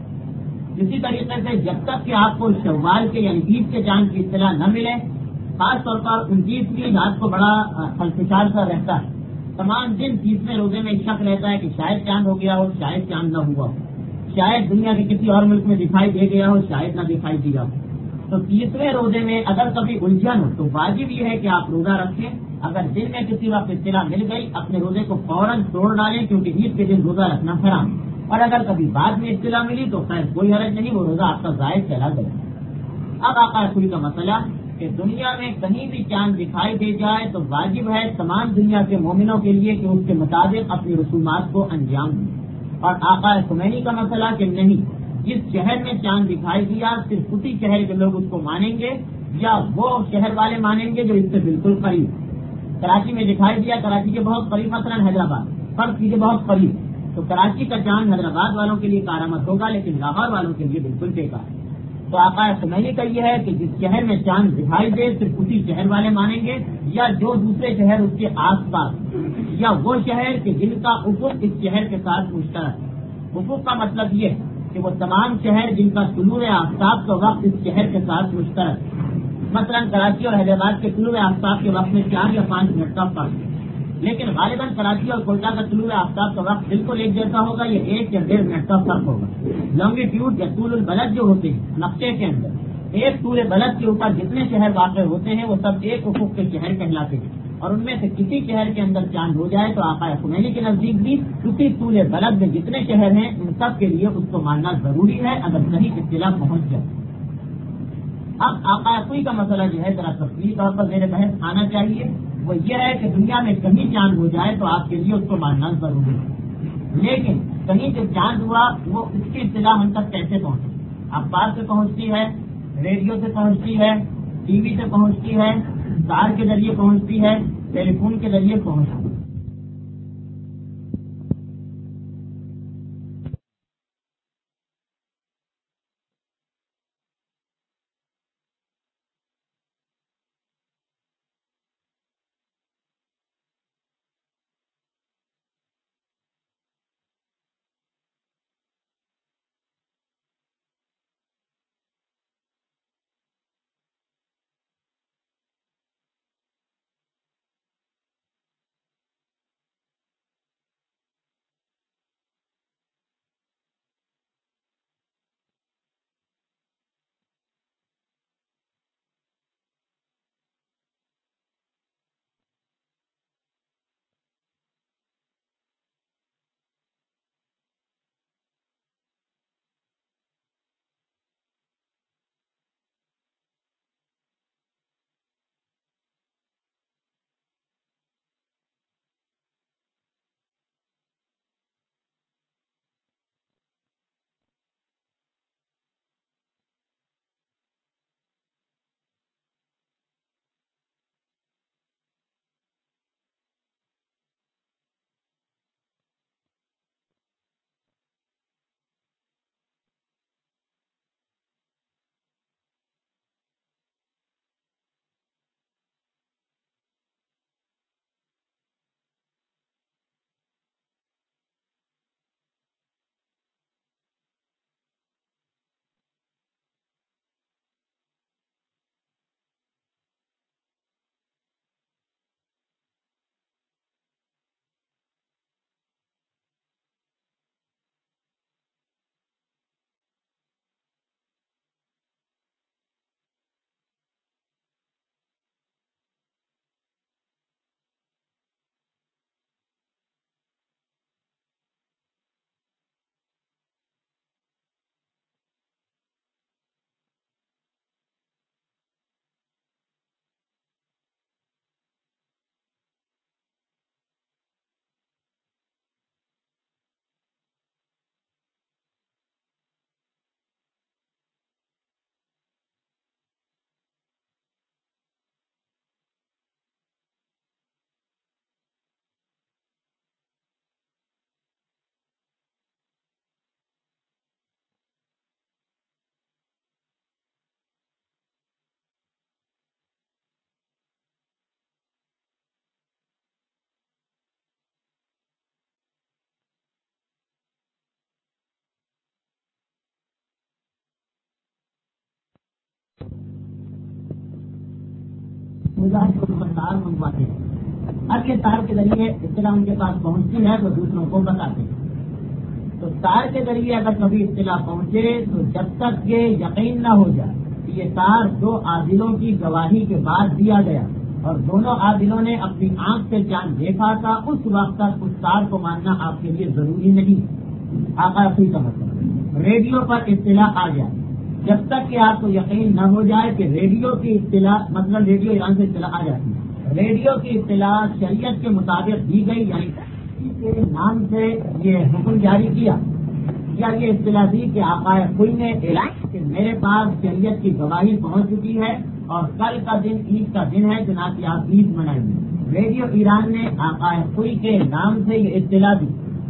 Speaker 1: قدر۔ اسی طریقے سے جب تک کہ آپ کو شوال کے یعنی عید کے چاند کی اطلاع نہ ملے، خاص طور پر انتیس کی رات کو بڑا خلفشار سا رہتا ہے، تمام دن تیسویں روزے میں شک رہتا ہے کہ شاید چاند ہو گیا ہو، شاید چاند نہ ہوا ہو، شاید دنیا کے کسی اور ملک میں دکھائی دے گیا ہو، شاید نہ دکھائی دیا ہو۔ تو تیسویں روزے میں اگر کبھی الجھن ہو تو واجب یہ ہے کہ آپ روزہ رکھیں، اگر دن میں کسی وقت اطلاع مل گئی اپنے روزے کو فوراً توڑ ڈالیں کیونکہ عید کے دن روزہ رکھنا حرام، اور اگر کبھی بعد میں اطلاع ملی تو خیر کوئی حرج نہیں، وہ روزہ آپ کا ضائع چلا گیا۔ اب آقا رسول کا مسئلہ کہ دنیا میں کہیں بھی چاند دکھائی دے جائے تو واجب ہے تمام دنیا کے مومنوں کے لیے کہ اس کے مطابق اپنی رسومات کو انجام دیں، اور آقا خمینی کا مسئلہ کہ نہیں، جس شہر میں چاند دکھائی دیا صرف اسی شہر کے لوگ اس کو مانیں گے یا وہ شہر والے مانیں گے جو اس سے بالکل قریب۔ کراچی میں دکھائی دیا، کراچی کے بہت قریب، مثلا حیدرآباد، فرض کیجیے بہت قریب، تو کراچی کا چاند حیدرآباد والوں کے لیے کارآمد ہوگا لیکن لاہور والوں کے لیے بالکل بیکار ہے۔ تو آقا خمینی کا یہ ہے کہ جس شہر میں چاند دکھائی دے صرف اسی شہر والے مانیں گے، یا جو دوسرے شہر اس کے آس پاس، یا وہ شہر کہ جن کا افق اس شہر کے ساتھ مشترک ہے۔ افق کا مطلب یہ ہے کہ وہ تمام شہر جن کا طلوع آفتاب کا وقت اس شہر کے ساتھ مشترک ہے، مثلا کراچی اور حیدرآباد کے طلوع آفتاب کے وقت میں چار یا پانچ منٹ کا فرق ہے، لیکن غالباً کراچی اور کوئٹہ کا طلوع آفتاب کا وقت بالکل ایک جیسا ہوگا، یہ ایک یا ڈیڑھ منٹ کا فرق ہوگا۔ لانگیٹیوڈ یا طول البلد جو ہوتے ہیں نقشے کے اندر، ایک طول بلد کے اوپر جتنے شہر واقع ہوتے ہیں وہ سب ایک افق کے شہر کہلاتے ہیں، اور ان میں سے کسی شہر کے اندر چاند ہو جائے تو آقا خمینی کے نزدیک بھی اسی طول بلد میں جتنے شہر ہیں ان سب کے لیے اس کو ماننا ضروری ہے اگر صحیح اطلاع پہنچ جائے۔ اب آقا کوئی کا مسئلہ جو ہے ذرا تفصیلی طور پر میرے بحث آنا چاہیے، وہ یہ ہے کہ دنیا میں کہیں چاند ہو جائے تو آپ کے لیے اس کو ماننا ضروری ہے، لیکن کہیں جو چاند ہوا وہ اس کی اطلاع ہم تک کیسے پہنچے؟ اخبار سے پہنچتی ہے، ریڈیو سے پہنچتی ہے، ٹی وی سے پہنچتی ہے، تار کے ذریعے پہنچتی ہے، ٹیلی فون کے ذریعے پہنچتی ہے۔ تار منگواتے ہیں. اب یہ تار کے ذریعے اطلاع ان کے پاس پہنچتی ہے تو دوسروں کو بتاتے ہیں. تو تار کے ذریعے اگر کبھی اطلاع پہنچے تو جب تک یہ یقین نہ ہو جائے کہ یہ تار دو عادلوں کی گواہی کے بعد دیا گیا اور دونوں عادلوں نے اپنی آنکھ سے چاند دیکھا تھا، اس وقت تک اس تار کو ماننا آپ کے لیے ضروری نہیں. آقا اپنی کا مطلب ریڈیو پر اطلاع آ جائے، جب تک کہ آپ کو یقین نہ ہو جائے کہ ریڈیو کی اطلاع، مثلا ریڈیو ایران سے اطلاع آ جاتی ہے، ریڈیو کی اطلاع شریعت کے مطابق دی گئی، یعنی کے نام سے یہ حکم جاری کیا یا یہ اطلاع دی کہ آقا کوئی نے اعلان کہ میرے پاس شریعت کی گواہی پہنچ چکی ہے اور کل کا دن عید کا دن ہے، جناب کہ آپ عید منائیں گے. ریڈیو ایران نے آقا کوئی کے نام سے یہ اطلاع دی.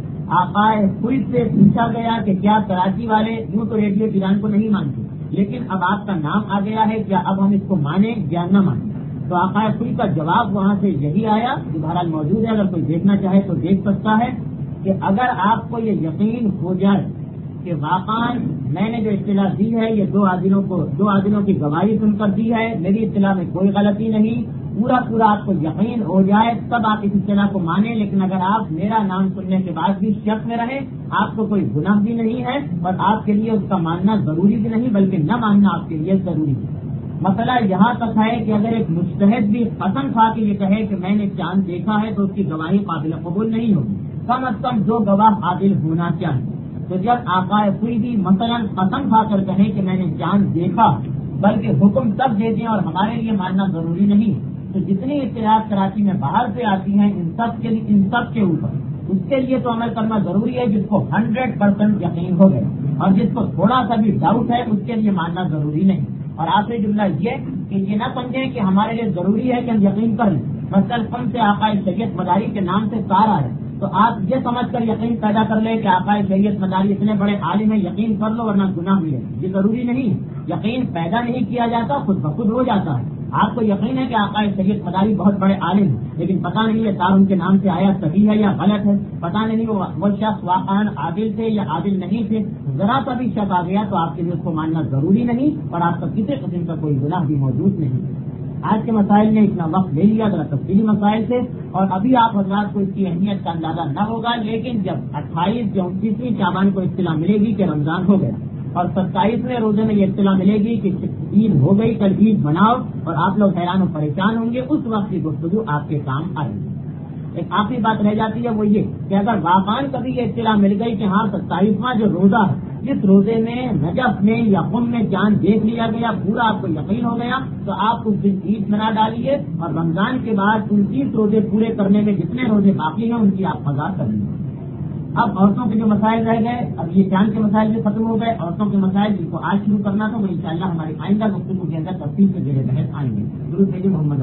Speaker 1: آقا کوئی سے پوچھا گیا کہ کیا کراچی والے، یوں تو ریڈیو ایران کو نہیں مانتے، لیکن اب آپ کا نام آ گیا ہے، کیا اب ہم اس کو مانیں یا نہ مانیں؟ تو آقا کوئی کا جواب وہاں سے یہی آیا جو بہرحال موجود ہے، اگر کوئی دیکھنا چاہے تو دیکھ سکتا ہے کہ اگر آپ کو یہ یقین ہو جائے کہ واقعی میں نے جو اطلاع دی ہے یہ دو عادلوں کو دو عادلوں کی گواہی سن کر دی ہے، میری اطلاع میں کوئی غلطی نہیں، پورا پورا آپ کو یقین ہو جائے تب آپ اس اطلاع کو مانیں. لیکن اگر آپ میرا نام سننے کے بعد بھی شک میں رہیں، آپ کو کوئی گناہ بھی نہیں ہے اور آپ کے لیے اس کا ماننا ضروری بھی نہیں، بلکہ نہ ماننا آپ کے لیے ضروری ہے. مسئلہ یہاں تک ہے کہ اگر ایک مجتہد بھی قسم کھا کے یہ کہے کہ میں نے چاند دیکھا ہے تو اس کی گواہی قابل قبول نہیں ہوگی، کم از کم دو گواہ عادل ہونا چاہیے. تو جب آقا کوئی بھی مثلا قسم کھا کر کہیں کہ میں نے چاند دیکھا، بلکہ حکم تب دے دیں اور ہمارے لیے ماننا ضروری نہیں، تو جتنی اطلاعات کراچی میں باہر سے آتی ہیں ان سب کے ان سب کے اوپر اس کے لیے تو عمل کرنا ضروری ہے جس کو ہنڈریڈ پرسینٹ یقین ہو گئے، اور جس کو تھوڑا سا بھی ڈاؤٹ ہے اس کے لیے ماننا ضروری نہیں. اور آخری جملہ یہ کہ یہ نہ سمجھیں کہ ہمارے لیے ضروری ہے کہ ہم یقین کر لیں. مثلاً کم سے آقا شریعت مداری کے نام سے تارا ہے تو آپ یہ سمجھ کر یقین پیدا کر لیں کہ آقا شریعت مداری اتنے بڑے عالم ہیں، یقین کر لو ورنہ گناہ ملے. یہ ضروری نہیں ہے. یقین پیدا نہیں کیا جاتا، خود بخود ہو جاتا ہے. آپ کو یقین ہے کہ آقا شریعت مداری بہت بڑے عالم ہیں، لیکن پتہ نہیں یہ تار ان کے نام سے آیا صحیح ہے یا غلط ہے، پتہ نہیں وہ وہ شخص واقعاً عادل تھے یا عادل نہیں تھے. ذرا سا بھی شک آ گیا تو آپ کے لیے اس کو ماننا ضروری نہیں اور آپ کا کسی قسم کا کوئی گناہ بھی موجود نہیں. آج کے مسائل نے اتنا وقت لے لیا، ذرا تفصیلی مسائل سے، اور ابھی آپ حضرات کو اس کی اہمیت کا اندازہ نہ ہوگا، لیکن جب اٹھائیس یا انتیسویں شعبان کو اطلاع ملے گی کہ رمضان ہو گیا اور ستائیسویں روزے میں یہ اطلاع ملے گی کہ عید ہو گئی، کل عید مناؤ، اور آپ لوگ حیران و پریشان ہوں گے، اس وقت کی گفتگو آپ کے کام آئے گی. ایک آخری بات رہ جاتی ہے وہ یہ کہ اگر واقعاً کبھی یہ اطلاع مل گئی کہ ہاں ستائیسواں جو روزہ ہے جس روزے میں نجف میں یا قم میں چاند دیکھ لیا گیا، پورا آپ کو یقین ہو گیا، تو آپ اس دن عید منا ڈالیے اور رمضان کے بعد انتیس روزے پورے کرنے میں جتنے روزے باقی ہیں ان کی آپ قضا کر لیجیے. اب عورتوں کے جو مسائل رہ گئے، اب یہ چاند کے مسائل بھی ختم ہو گئے. عورتوں کے مسائل جن کو آج شروع کرنا تھا وہ انشاءاللہ ہماری آئندہ گفتگو کے اندر تفصیل سے زیر بحث آئیں گے. درود بھیجیے محمد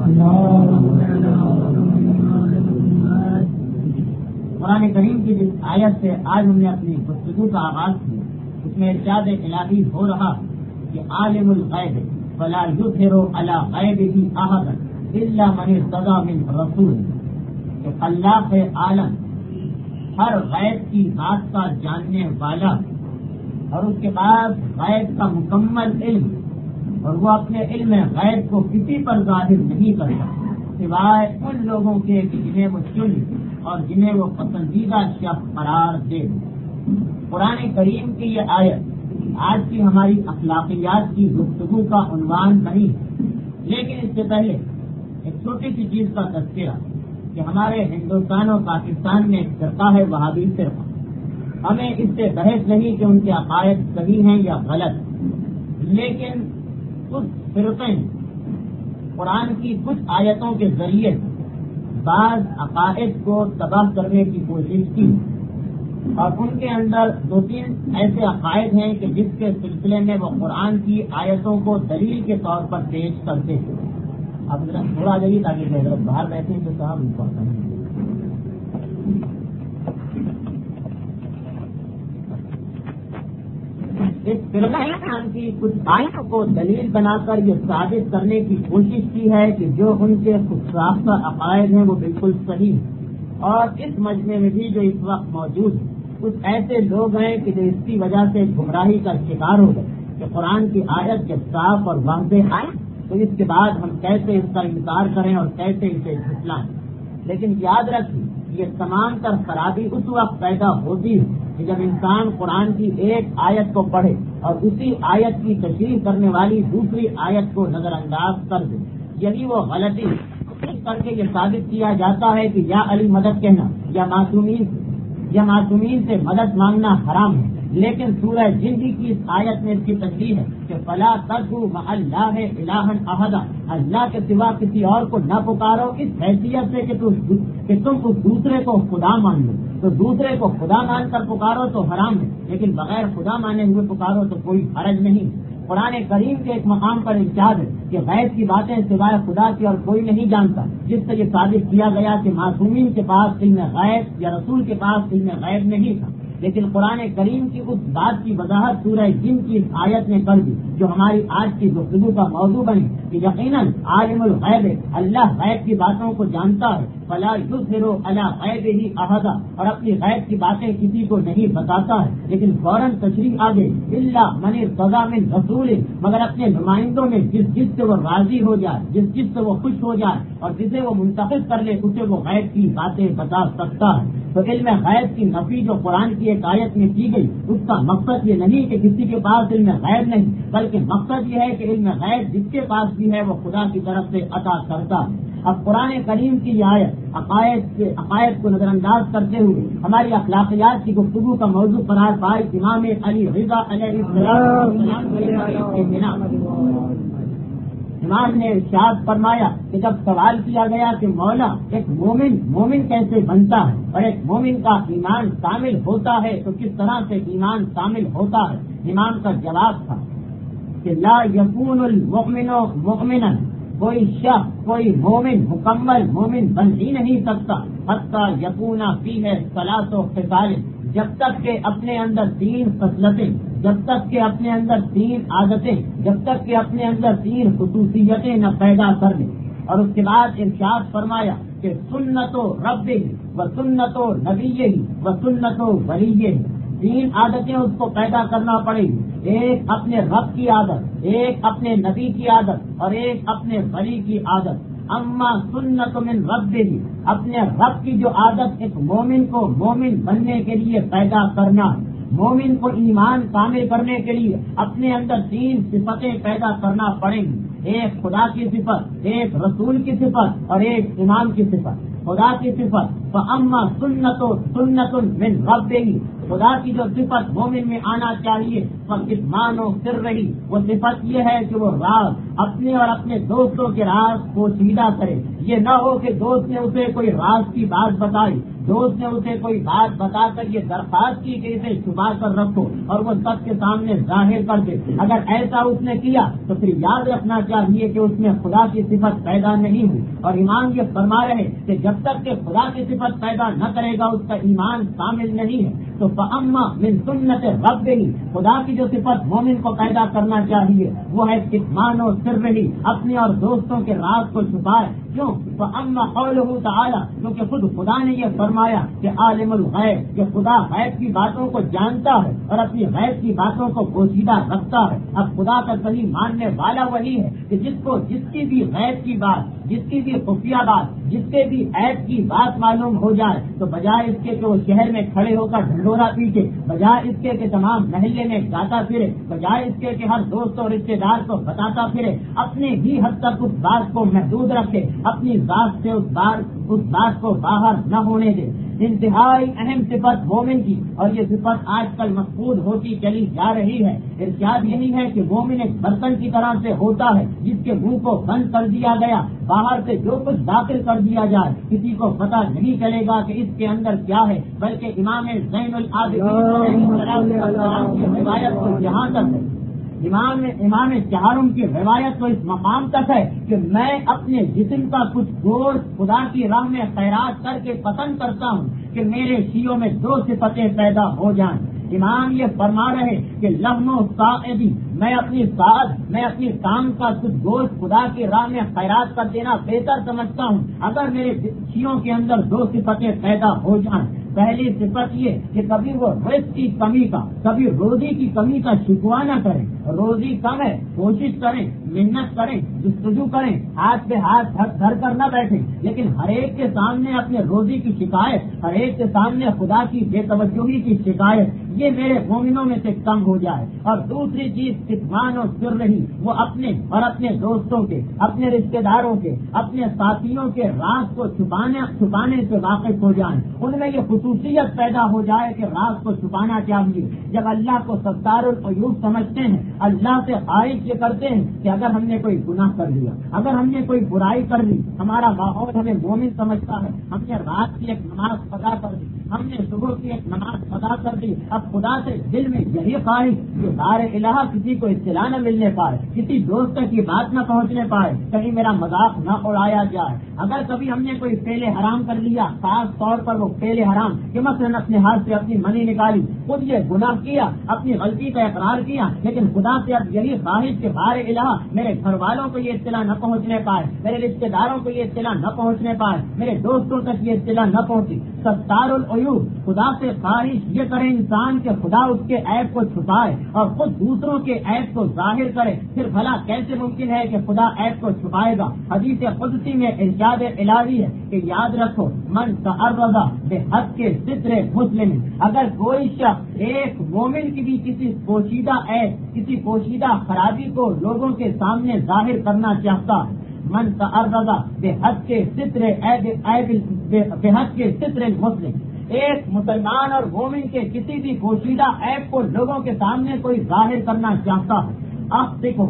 Speaker 1: قرآن کریم کی جس آیت سے آج ہم نے اپنی گفتگو کا آغاز کیا اس میں ارشاد الہی ہو رہا کہ عالم الغیب فلا یظہر علی غیبہ احدا الا من ارتضی من رسول، کہ اللہ عالم ہر غیب کی بات کا جاننے والا اور اس کے بعد غیب کا مکمل علم، اور وہ اپنے علم غیب کو کسی پر ظاہر نہیں کرتا سوائے ان لوگوں کے جنہیں وہ چن اور جنہیں وہ پسندیدہ شخص قرار دے. قرآن کریم کی یہ آیت آج کی ہماری اخلاقیات کی گفتگو کا عنوان بنی، لیکن اس سے پہلے ایک چھوٹی سی چیز کا تذکرہ کہ ہمارے ہندوستان اور پاکستان میں ایک فرقہ ہے وہابی فرقہ. ہمیں اس سے بحث نہیں کہ ان کے عقائد صحیح ہیں یا غلط، لیکن اس فرقے نے قرآن کی کچھ آیتوں کے ذریعے بعض عقائد کو تباہ کرنے کی کوشش کی، اور ان کے اندر دو تین ایسے عقائد ہیں کہ جس کے سلسلے میں وہ قرآن کی آیتوں کو دلیل کے طور پر پیش کرتے ہیں. اب تھوڑا جائیے تاکہ حضرت باہر بیٹھے تو صاحب ان کو اس فرقان کی کچھ آیتوں کو دلیل بنا کر یہ ثابت کرنے کی کوشش کی ہے کہ جو ان کے خودساختہ عقائد ہیں وہ بالکل صحیح ہیں. اور اس مجمع میں بھی جو اس وقت موجود ہیں کچھ ایسے لوگ ہیں کہ جو اس کی وجہ سے گمراہی کا شکار ہو گئے کہ قرآن کی آیت جب صاف اور واضح آئے تو اس کے بعد ہم کیسے اس کا انکار کریں اور کیسے اسے جھٹلائیں؟ لیکن یاد رکھیں یہ تمام تر خرابی اس وقت پیدا ہوتی ہے کہ جب انسان قرآن کی ایک آیت کو پڑھے اور اسی آیت کی تشریح کرنے والی دوسری آیت کو نظر انداز کر دے. یہی وہ غلطی کر کے یہ ثابت کیا جاتا ہے کہ یا علی مدد کہنا یا معصومین یا معصومین سے مدد مانگنا حرام ہے. لیکن سورہ جن کی اس آیت میں اس کی تشریح ہے کہ فلا تدعوا مع اللہ الہا احدا، اللہ کے سوا کسی اور کو نہ پکارو اس حیثیت سے کہ کہ تم اس دوسرے کو خدا مان لو. تو دوسرے کو خدا مان کر پکارو تو حرام ہے، لیکن بغیر خدا مانے ہوئے پکارو تو کوئی حرج نہیں. قرآن کریم کے ایک مقام پر ارشاد ہے کہ غیب کی باتیں سوائے خدا کی اور کوئی نہیں جانتا، جس سے یہ ثابت کیا گیا کہ معصومین کے پاس علم غیب یا رسول کے پاس علم غیب نہیں تھا. لیکن قرآن کریم کی اس بات کی وضاحت سورہ جن کی اس آیت نے کر دی جو ہماری آج کی گفتگو کا موضوع بنی کہ یقیناً عالم الغیب اللہ غیب کی باتوں کو جانتا ہے. فلا یظہر علی غیبہ احدا، اور اپنی غیب کی باتیں کسی کو نہیں بتاتا ہے. لیکن فوراً تشریح آگے الا من ارتضی من رسول، مگر اپنے نمائندوں میں جس جس سے وہ راضی ہو جائے، جس جس سے وہ خوش ہو جائے اور جسے وہ منتخب کر لے اسے وہ غیب کی باتیں بتا سکتا ہے. تو علم غیب کی نفی جو قرآن کی ایک آیت میں کی گئی اس کا مقصد یہ نہیں کہ کسی کے پاس علم غیب نہیں، بلکہ مقصد یہ ہے کہ علم غیب جس کے پاس بھی ہے وہ خدا کی طرف سے عطا کرتا ہے. اب قرآن کریم کی یہ آیت عقائد کے عقائد کو نظر انداز کرتے ہوئے ہماری اخلاقیات کی گفتگو کا موضوع قرار پائی امام علی رضا علیہ السلام. امام نے ارشاد فرمایا کہ جب سوال کیا گیا کہ مولا ایک مومن مومن کیسے بنتا ہے اور ایک مومن کا ایمان کامل ہوتا ہے تو کس طرح سے ایمان کامل ہوتا ہے، امام کا جواب تھا کہ لا یکون المؤمن مؤمنا، کوئی شخص کوئی مومن مکمل مومن بن ہی نہیں سکتا حتی یکون فیہ ثلاث خصال، جب تک کہ اپنے اندر تین خصلتیں، جب تک کہ اپنے اندر تین عادتیں، جب تک کہ اپنے اندر تین خصوصیتیں نہ پیدا کر دیں. اور اس کے بعد ارشاد فرمایا کہ سنت و رب و سنت و نبی و سنت و ولی، تین عادتیں اس کو پیدا کرنا پڑے گی، ایک اپنے رب کی عادت، ایک اپنے نبی کی عادت اور ایک اپنے ولی کی عادت. اما سنت من رب، اپنے رب کی جو عادت ایک مومن کو مومن بننے کے لیے پیدا کرنا، مومن کو ایمان کامل کرنے کے لیے اپنے اندر تین صفتیں پیدا کرنا پڑیں گی، ایک خدا کی صفت، ایک رسول کی صفت اور ایک امام کی صفت. خدا کی صفت فاما سنت سنت من ربہ، خدا کی جو صفت مومن میں آنا چاہیے وہ کتمان و سر رہی، وہ صفت یہ ہے کہ وہ راز اپنے اور اپنے دوستوں کے راز پوشیدہ کرے. یہ نہ ہو کہ دوست نے اسے کوئی راز کی بات بتائی، دوست نے اسے کوئی بات بتا کر یہ درخواست کی کہ اسے چھپا کر رکھو اور وہ سب کے سامنے ظاہر کر دے. اگر ایسا اس نے کیا تو پھر یاد رکھنا چاہیے کہ اس میں خدا کی صفت پیدا نہیں ہوئی. اور امام یہ فرما رہے کہ جب تک کہ خدا کی صفت پیدا نہ کرے گا اس کا ایمان کامل نہیں ہے. تو فاما من سنت رب، خدا کی جو صفت مومن کو پیدا کرنا چاہیے وہ ہے کتمان و سر رہی، اپنے اور دوستوں کے راز کو چھپائے. کیوں؟ فاما قولہ تعالی، کیونکہ خود خدا نے یہ فرمایا کہ عالم الغیب، کہ خدا غیب کی باتوں کو جانتا ہے اور اپنی غیب کی باتوں کو پوشیدہ رکھتا ہے. اب خدا کا صحیح ماننے والا وہی ہے کہ جس کو جس کی بھی غیب کی بات، جس کی بھی خفیہ بات، جس کے بھی عیب کی بات معلوم ہو جائے تو بجائے اس کے کہ وہ شہر میں کھڑے ہو کر ڈھنڈورا پیٹے، بجائے اس کے کہ تمام محلے میں گاتا پھرے، بجائے اس کے کہ ہر دوست اور رشتے دار کو بتاتا پھرے، اپنے ہی حد تک اس بات کو محدود رکھے، اپنی ذات سے اس بات اس بات کو باہر نہ ہونے دے. انتہائی اہم صفت مومن کی، اور یہ صفت آج کل مفقود ہوتی چلی جا رہی ہے. ارشاد یہی ہے کہ مومن ایک برتن کی طرح سے ہوتا ہے جس کے منہ کو بند کر دیا گیا، باہر سے جو کچھ داخل کر دیا جائے کسی کو پتہ نہیں چلے گا کہ اس کے اندر کیا ہے. بلکہ امام زین العابدین کی روایت کو جہاں تک ہے، امام امام چہارم کی روایت تو اس مقام تک ہے کہ میں اپنے جسم کا کچھ گوشت خدا کی راہ میں خیرات کر کے پسند کرتا ہوں کہ میرے شیوں میں دو صفتیں پیدا ہو جائیں. امام یہ فرما رہے کہ لحم و ساعدی، میں اپنی ساعد میں اپنی کام کا کچھ گوشت خدا کی راہ میں خیرات کر دینا بہتر سمجھتا ہوں اگر میرے شیوں کے اندر دو صفتیں پیدا ہو جائیں. پہلی صفت یہ کہ کبھی وہ رزق کی کمی کا، کبھی روزی کی کمی کا شکوہ نہ کریں. روزی کم ہے، کوشش کریں، محنت کریں، جستجو کریں، ہاتھ پہ ہاتھ دھر کر نہ بیٹھیں، لیکن ہر ایک کے سامنے اپنے روزی کی شکایت، ہر ایک کے سامنے خدا کی بے توجہی کی شکایت، یہ میرے مومنوں میں سے کم ہو جائے۔ اور دوسری چیز کتمان و سر رہی، وہ اپنے اور اپنے دوستوں کے، اپنے رشتہ داروں کے، اپنے ساتھیوں کے راز کو چھپانے چھپانے سے واقف ہو جائیں، ان میں یہ خصوصیت پیدا ہو جائے کہ راز کو چھپانا چاہیے۔ جب اللہ کو ستار العیوب سمجھتے ہیں، اللہ سے خواہش یہ کرتے ہیں کہ اگر ہم نے کوئی گناہ کر لیا، اگر ہم نے کوئی برائی کر لی، ہمارا ماحول ہمیں مومن سمجھتا ہے، ہم نے رات کی ایک نماز ادا کر دی، ہم نے صبح کی ایک نماز ادا کر دی، اب خدا سے دل میں یہی خواہش کہ دار الہ کسی کو اطلاع نہ ملنے پائے، کسی دوست کی بات نہ پہنچنے پائے، کہیں میرا مذاق نہ اڑایا جائے۔ اگر کبھی ہم نے کوئی فعل حرام کر لیا، خاص طور پر وہ فعل حرام کہ مثلاً اپنے ہاتھ سے اپنی منی نکالی، خود یہ گناہ کیا، اپنی غلطی کا اقرار کیا، لیکن خدا سے اب یہی خواہش کہ دار الہ میرے گھر والوں کو یہ اطلاع نہ پہنچنے پائے، میرے رشتے داروں کو یہ اطلاع نہ پہنچنے پائے، میرے دوستوں تک یہ اطلاع نہ پہنچی۔ ستار العیوب، خدا سے خواہش یہ کرے انسان کہ خدا اس کے عیب کو چھپائے اور خود دوسروں کے عیب کو ظاہر کرے، پھر بھلا کیسے ممکن ہے کہ خدا عیب کو چھپائے گا؟ حدیث قدسی میں ارشاد الہی ہے کہ یاد رکھو، من تعرض بحق کے ستر مسلم، اگر کوئی شخص ایک مومن کی بھی کسی پوشیدہ عیب، کسی پوشیدہ خرابی کو لوگوں کے سامنے ظاہر کرنا چاہتا ہے، من تعرض بحق کے ستر بحق کے ستر مسلم، ایک مسلمان اور مومن کے کسی بھی پوشیدہ عیب کو لوگوں کے سامنے کوئی ظاہر کرنا چاہتا ہے، اب دیکھو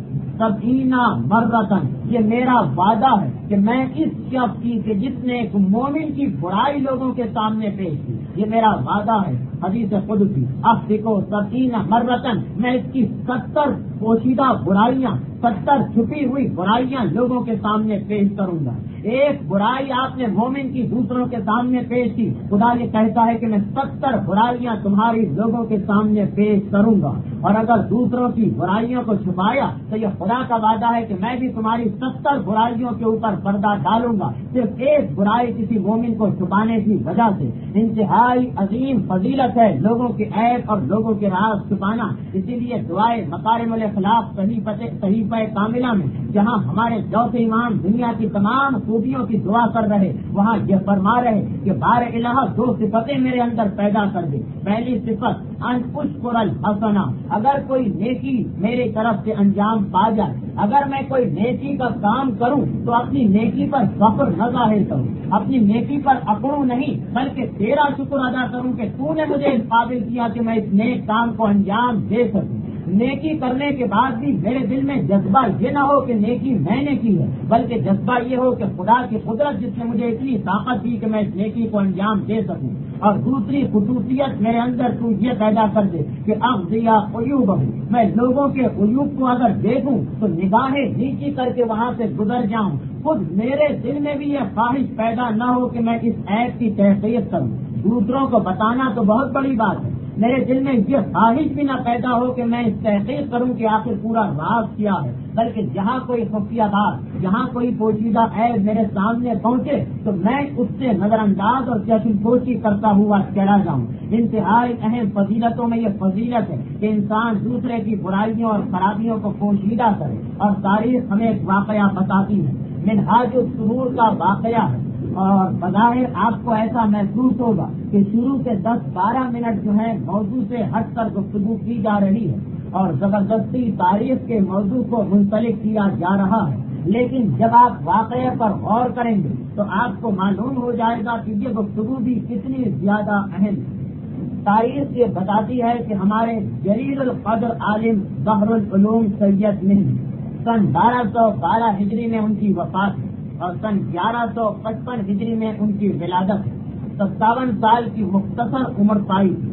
Speaker 1: سبعین مرتن، یہ میرا وعدہ ہے کہ میں اس شخص کی کہ جس نے ایک مومن کی برائی لوگوں کے سامنے پیش کی، یہ میرا وعدہ ہے۔ حدیث قدسی، اب دیکھو سبعین مرتن، میں اس کی ستر پوشیدہ برائیاں، ستر چھپی ہوئی برائیاں لوگوں کے سامنے پیش کروں گا۔ ایک برائی آپ نے مومن کی دوسروں کے سامنے پیش کی، خدا یہ کہتا ہے کہ میں ستر برائیاں تمہاری لوگوں کے سامنے پیش کروں گا، اور اگر دوسروں کی برائیوں کو چھپایا تو یہ خدا کا وعدہ ہے کہ میں بھی تمہاری ستر برائیوں کے اوپر پردہ ڈالوں گا، صرف ایک برائی کسی مومن کو چھپانے کی وجہ سے۔ انتہائی عظیم فضیلت ہے لوگوں کے عیب اور لوگوں کے راز چھپانا، اسی لیے دعائے مکارم الاخلاق صحیفہ کاملہ میں جہاں ہمارے چوتھے امام دنیا کی تمام خوبیوں کی دعا کر رہے، وہاں یہ فرما رہے کہ بار الہ دو صفتیں میرے اندر پیدا کر دے۔ پہلی صفت ان اشکر الحسنہ، اگر کوئی نیکی میری طرف سے انجام پا جائے، اگر میں کوئی نیکی کا کام کروں تو اپنی نیکی پر فخر نہ ظاہر کروں، اپنی نیکی پر اکڑوں نہیں، بلکہ تیرا شکر ادا کروں کہ تو نے مجھے اس قابل کیا کہ میں اس نیک کام کو انجام دے سکوں۔ نیکی کرنے کے بعد بھی میرے دل میں جذبہ یہ نہ ہو کہ نیکی میں نے کی ہے، بلکہ جذبہ یہ ہو کہ خدا کی قدرت جس نے مجھے اتنی طاقت دی کہ میں اس نیکی کو انجام دے سکوں۔ اور دوسری خصوصیت میرے اندر تو یہ پیدا کر دے کہ اغضیا عیوبہ، میں لوگوں کے عیوب کو اگر دیکھوں تو نگاہیں نیچی کر کے وہاں سے گزر جاؤں، خود میرے دل میں بھی یہ خواہش پیدا نہ ہو کہ میں اس عیب کی تحقیق کروں۔ دوسروں کو بتانا تو بہت بڑی بات ہے، میرے دل میں یہ خواہش بھی نہ پیدا ہو کہ میں اس تحقیق کروں کہ آخر پورا راز کیا ہے، بلکہ جہاں کوئی خفیہ بات، جہاں کوئی پوشیدہ عیب میرے سامنے پہنچے تو میں اس سے نظر انداز اور چشم پوشی کرتا ہوا چلا جاؤں۔ انتہائی اہم فضیلتوں میں یہ فضیلت ہے کہ انسان دوسرے کی برائیوں اور خرابیوں کو پوشیدہ کرے، اور تاریخ ہمیں ایک واقعہ بتاتی ہے، منہاج السرور کا واقعہ ہے، اور بظاہر آپ کو ایسا محسوس ہوگا کہ شروع کے دس بارہ منٹ جو ہے موضوع سے ہٹ کر گفتگو کی جا رہی ہے اور زبردستی تاریخ کے موضوع کو منسلک کیا جا رہا ہے، لیکن جب آپ واقعے پر غور کریں گے تو آپ کو معلوم ہو جائے گا کہ یہ گفتگو بھی کتنی زیادہ اہم ہے۔ تاریخ یہ بتاتی ہے کہ ہمارے جلیل القدر عالم بحر العلوم سید مہدی سن بارہ سو بارہ ہجری میں ان کی وفات ہے، اور سن گیارہ سو پچپن ہجری میں ان کی ولادت ہے۔ ستاون سال کی مختصر عمر پائی تھی۔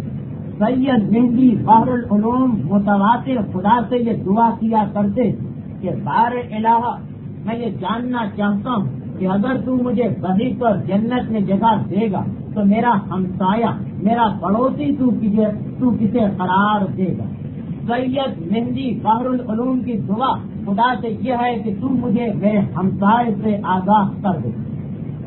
Speaker 1: سید مہدی بحر العلوم متواتر خدا سے یہ دعا کیا کرتے کہ بار الہ، میں یہ جاننا چاہتا ہوں کہ اگر تو مجھے بحی پر جنت میں جگہ دے گا تو میرا ہمسایہ، میرا پڑوسی تو کسے تو کسے قرار دے گا۔ سید مہدی بحر العلوم کی دعا خدا سے یہ ہے کہ تم مجھے میرے ہمسائے سے آگاہ کر دے۔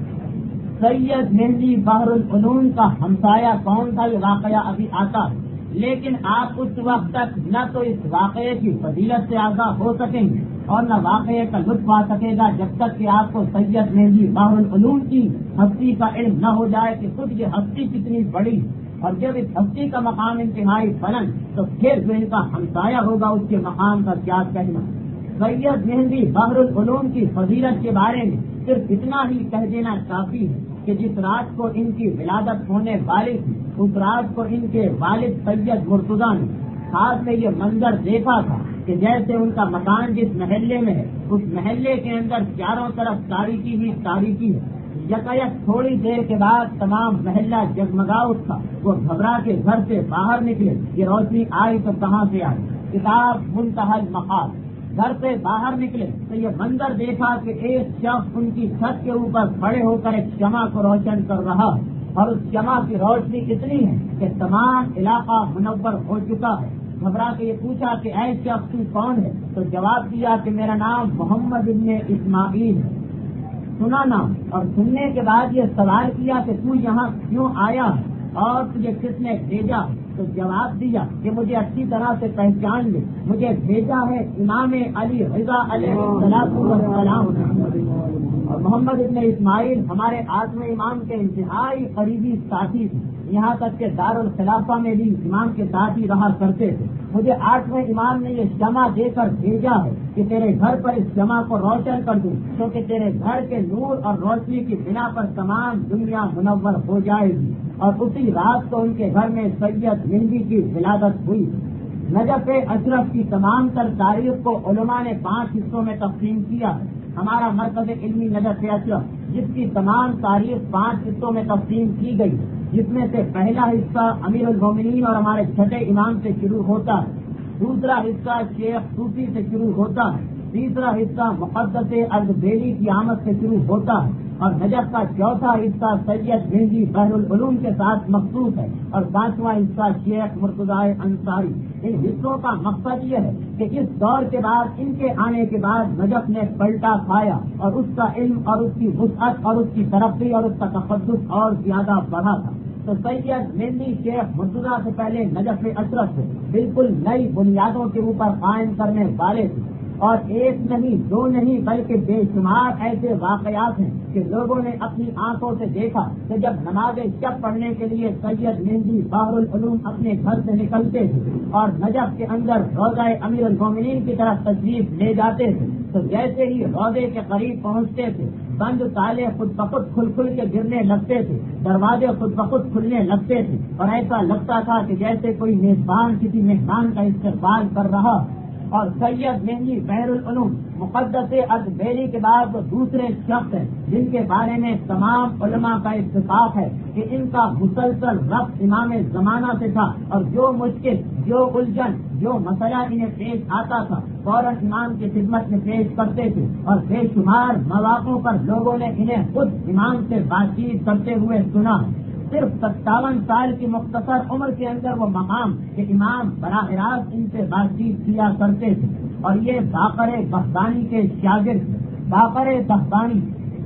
Speaker 1: سید مہدی بحر العلوم کا ہمسایہ کون تھا یہ واقعہ ابھی آتا ہے، لیکن آپ اس وقت تک نہ تو اس واقعے کی فضیلت سے آگاہ ہو سکیں گے اور نہ واقعے کا لطف آ سکے گا جب تک کہ آپ کو سید مہدی بحر العلوم کی ہستی کا علم نہ ہو جائے کہ خود یہ ہستی کتنی بڑی، اور جب اس ہستی کا مقام انتہائی بلند تو پھر جو ان کا ہمسایہ ہوگا اس کے مقام کا کیا کہنا۔ سید مہدی بحر العلوم کی فضیلت کے بارے میں صرف اتنا ہی کہہ دینا کافی ہے کہ جس رات کو ان کی ولادت ہونے والی تھی اس رات کو ان کے والد سید مرتضیٰ نے خواب میں یہ منظر دیکھا تھا کہ جیسے ان کا مکان جس محلے میں ہے اس محلے کے اندر چاروں طرف تاریکی ہی تاریکی ہے۔ یکایک تھوڑی دیر کے بعد تمام محلہ جگمگا اٹھا، وہ گھبرا کے گھر سے باہر نکلے، یہ روشنی آئی تو کہاں سے آئی؟ کتاب منتہی المقال۔ گھر سے باہر نکلے تو یہ منظر دیکھا کہ ایک شخص ان کی چھت کے اوپر کھڑے ہو کر ایک شمع کو روشن کر رہا ہے، اور اس شمع کی روشنی اتنی ہے کہ تمام علاقہ منور ہو چکا ہے۔ گھبرا کے یہ پوچھا کہ اے شخص تو کون ہے؟ تو جواب دیا کہ میرا نام محمد ابن اسماعیل ہے۔ سنا نام اور سننے کے بعد یہ سوال کیا کہ تو یہاں کیوں آیا ہے اور تجھے کس نے بھیجا؟ تو جواب دیا کہ مجھے اچھی طرح سے پہچان لے، مجھے بھیجا ہے امام علی رضا علیہ السلام، اور محمد ابن اسماعیل ہمارے آٹھویں امام کے انتہائی قریبی ساتھی تھے، یہاں تک کہ دارالخلافہ میں بھی امام کے ساتھ ہی رہا کرتے تھے۔ مجھے آٹھویں امام نے یہ شمع دے کر بھیجا ہے کہ تیرے گھر پر اس شمع کو روشن کر دوں، کیونکہ تیرے گھر کے نور اور روشنی کی بنا پر تمام دنیا منور ہو جائے گی۔ اور اسی رات کو ان کے گھر میں سید مہدی کی ولادت ہوئی۔ نجف اشرف کی تمام تر تاریخ کو علماء نے پانچ حصوں میں تقسیم کیا ہے۔ ہمارا مرکز علمی نجف اشرف جس کی تمام تاریخ پانچ حصوں میں تقسیم کی گئی، جس میں سے پہلا حصہ امیر المومنین اور ہمارے چھٹے امام سے شروع ہوتا ہے، دوسرا حصہ شیخ صوفی سے شروع ہوتا ہے، تیسرا حصہ مقدس اردبیلی کی آمد سے شروع ہوتا ہے، اور نجف کا چوتھا حصہ سید مہدی بحر العلوم کے ساتھ مخصوص ہے، اور پانچواں حصہ شیخ مرتضیٰ انصاری۔ ان حصوں کا مقصد یہ ہے کہ اس دور کے بعد ان کے آنے کے بعد نجف نے پلٹا کھایا اور اس کا علم اور اس کی وسعت اور اس کی ترقی اور اس کا تقدس اور زیادہ بڑھا تھا۔ تو سید مہدی شیخ مرتضیٰ سے پہلے نجف اشرف سے بالکل نئی بنیادوں کے اوپر قائم کرنے والے تھے، اور ایک نہیں دو نہیں بلکہ بے شمار ایسے واقعات ہیں کہ لوگوں نے اپنی آنکھوں سے دیکھا کہ جب نماز شب پڑھنے کے لیے سید مہدی بحر العلوم اپنے گھر سے نکلتے تھے اور نجف کے اندر روضہ امیر المومنین کی طرف تشریف لے جاتے تھے، تو جیسے ہی روضے کے قریب پہنچتے تھے بند تالے خود بخود کھل کھل کے گرنے لگتے تھے، دروازے خود بخود کھلنے لگتے تھے، اور ایسا لگتا تھا کہ جیسے کوئی میزبان کسی مہمان کا استقبال کر رہا۔ اور سید مہدی بحر العلوم مقدس اردبیلی کے بعد وہ دوسرے شخص ہیں جن کے بارے میں تمام علماء کا اتفاق ہے کہ ان کا مسلسل ربط امام زمانہ سے تھا، اور جو مشکل جو الجھن جو مسئلہ انہیں پیش آتا تھا فوراً امام کی خدمت میں پیش کرتے تھے، اور بے شمار مواقعوں پر لوگوں نے انہیں خود امام سے بات چیت کرتے ہوئے سنا۔ صرف ستاون سال کی مختصر عمر کے اندر وہ مقام کہ امام براہ راست ان سے بات چیت کیا کرتے تھے، اور یہ باقر بہبانی کے شاگرد باقر بہبانی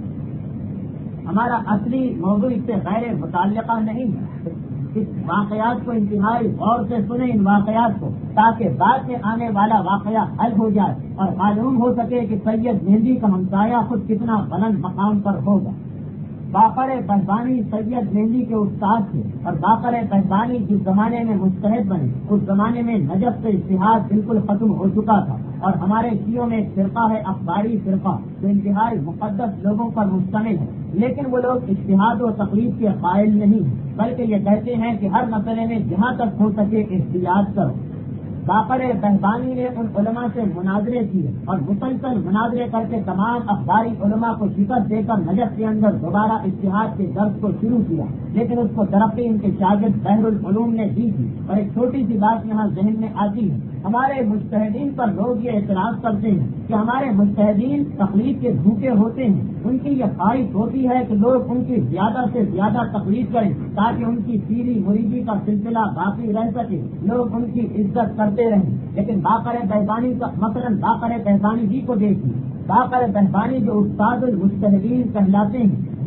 Speaker 1: ہمارا اصلی موضوع اس سے غیر متعلقہ نہیں ہے۔ اس واقعات کو انتہائی غور سے سنیں، ان واقعات کو، تاکہ بعد میں آنے والا واقعہ حل ہو جائے اور معلوم ہو سکے کہ سید مہدی کا ہمسایہ خود کتنا بلند مقام پر ہوگا۔ باقر بہبانی سید مہدی کے استاد تھے، اور باقر بہبانی جس زمانے میں مجتہد بنے اس زمانے میں نجف سے اجتہاد بالکل ختم ہو چکا تھا، اور ہمارے شیعوں میں ایک فرقہ ہے اخباری فرقہ جو انتہائی مقدس لوگوں پر مشتمل ہے، لیکن وہ لوگ اجتہاد و تقلید کے قائل نہیں ہیں، بلکہ یہ کہتے ہیں کہ ہر مسئلے میں جہاں تک ہو سکے احتیاط کرو۔ باقر بہبانی نے ان علماء سے مناظرے کیے اور مسلسل مناظرے کر کے تمام اخباری علماء کو شکست دے کر نجف کے اندر دوبارہ اجتہاد کے درس کو شروع کیا، لیکن اس کو ترقی ان کے شاگرد بحر العلوم نے دی تھی۔ اور ایک چھوٹی سی بات یہاں ذہن میں آتی ہے، ہمارے مجتہدین پر لوگ یہ اعتراض کرتے ہیں کہ ہمارے مجتہدین تقلید کے بھوکے ہوتے ہیں، ان کی یہ خواہش ہوتی ہے کہ لوگ ان کی زیادہ سے زیادہ تقلید کریں تاکہ ان کی پیری مریدی کا سلسلہ باقی رہ سکے، لوگ ان کی عزت کرتے رہیں۔ لیکن باقر بہبانی کا مثلاً باقر بہبانی جی کو دیکھیے، باقر بہبانی جو استاد المجتہدین کہلاتے ہیں،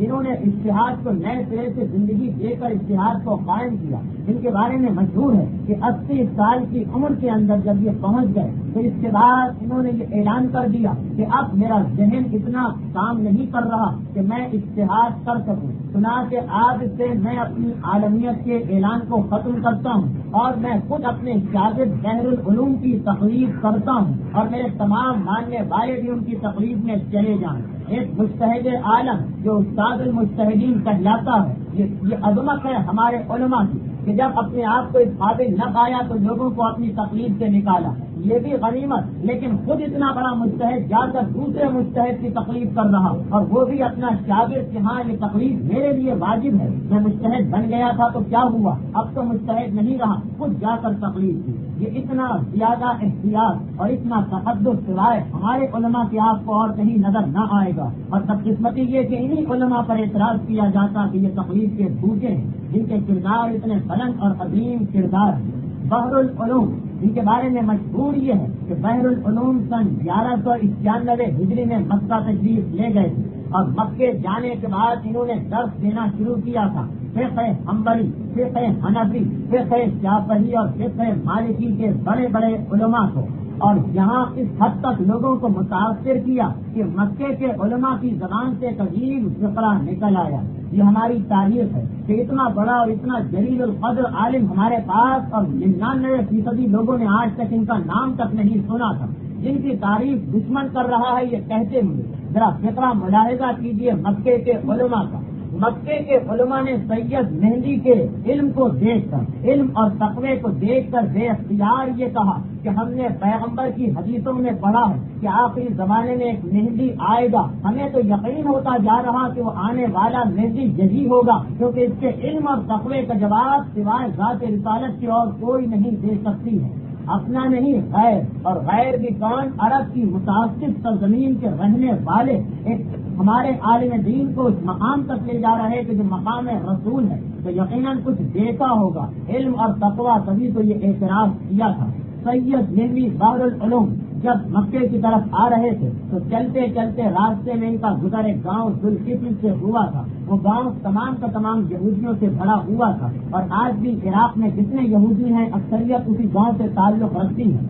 Speaker 1: جنہوں نے اجتہاد کو نئے سرے سے زندگی دے کر اجتہاد کو قائم کیا، جن کے بارے میں مشہور ہے کہ اسی سال کی عمر کے اندر جب یہ پہنچ گئے تو اس کے بعد انہوں نے یہ اعلان کر دیا کہ اب میرا ذہن اتنا کام نہیں کر رہا کہ میں اجتہاد کر سکوں، چنانچہ آج سے میں اپنی عالمیت کے اعلان کو ختم کرتا ہوں اور میں خود اپنے شاگرد بحر العلوم کی تقریب کرتا ہوں اور میرے تمام ماننے والے بھی ان کی تقریب میں چلے جائیں۔ ایک مجتہد عالم جو استاد المجتہدین کہلاتا ہے، یہ یہ عظمت ہے ہمارے علماء کی کہ جب اپنے آپ کو اس قابل نہ پایا تو لوگوں کو اپنی تقلید سے نکالا، یہ بھی غنیمت، لیکن خود اتنا بڑا مجتہد جا کر دوسرے مجتہد کی تقلید کر رہا اور وہ بھی اپنا شاگرد کہ ہاں یہ تقلید میرے لیے واجب ہے، میں مجتہد بن گیا تھا تو کیا ہوا، اب تو مجتہد نہیں رہا، خود جا کر تقلید کی۔ یہ اتنا زیادہ احتیاط اور اتنا تقدس سوائے ہمارے علماء کے آپ کو اور کہیں نظر نہ آئے گا، اور بدقسمتی یہ کہ انہی علماء پر اعتراض کیا جاتا کہ یہ تقلید کے بھوکے ہیں جن کے کردار اتنے بلند اور عظیم کردار ہیں۔ بحر العلوم ان کے بارے میں مشہور یہ ہے کہ بحر العلوم سن گیارہ سو اکیانوے ہجری میں مکہ تشریف لے گئے تھے اور مکے جانے کے بعد انہوں نے درس دینا شروع کیا تھا فقہ حنبلی، فقہ حنفی، فقہ شافعی اور فقہ مالکی کے بڑے بڑے علماء کو، اور یہاں اس حد تک لوگوں کو متاثر کیا کہ مکے کے علماء کی زبان سے ایک عجیب فقرہ نکل آیا۔ یہ ہماری تاریخ ہے کہ اتنا بڑا اور اتنا جلیل القدر عالم ہمارے پاس، اور ننانوے فیصدی لوگوں نے آج تک ان کا نام تک نہیں سنا تھا، جن کی تعریف دشمن کر رہا ہے یہ کہتے ہوئے۔ ذرا فقرہ ملاحظہ کیجیے مکے کے علماء کا۔ مکے کے علماء نے سید مہدی کے علم کو دیکھ کر، علم اور تقوی کو دیکھ کر بے اختیار یہ کہا کہ ہم نے پیغمبر کی حدیثوں میں پڑھا ہے کہ آخری زمانے میں ایک مہدی آئے گا، ہمیں تو یقین ہوتا جا رہا کہ وہ آنے والا مہدی یہی ہوگا، کیونکہ اس کے علم اور تقوی کا جواب سوائے ذات رسالت کی اور کوئی نہیں دے سکتی ہے، اپنا نہیں غیر، اور غیر بھی کون؟ عرب کی متعصب سرزمین کے رہنے والے ایک ہمارے عالم دین کو اس مقام تک لے جا رہے کہ جو مقام رسول ہے، تو یقیناً کچھ دیکھا ہوگا، علم اور تقویٰ، تبھی تو یہ اعتراض کیا تھا۔ سید مہدی بحر العلوم جب مکے کی طرف آ رہے تھے تو چلتے چلتے راستے میں ان کا گزر ایک گاؤں ذوالفقار سے ہوا تھا، وہ گاؤں تمام کا تمام یہودیوں سے بھرا ہوا تھا، اور آج بھی عراق میں جتنے یہودی ہیں اکثریت اسی گاؤں سے تعلق رکھتی ہیں۔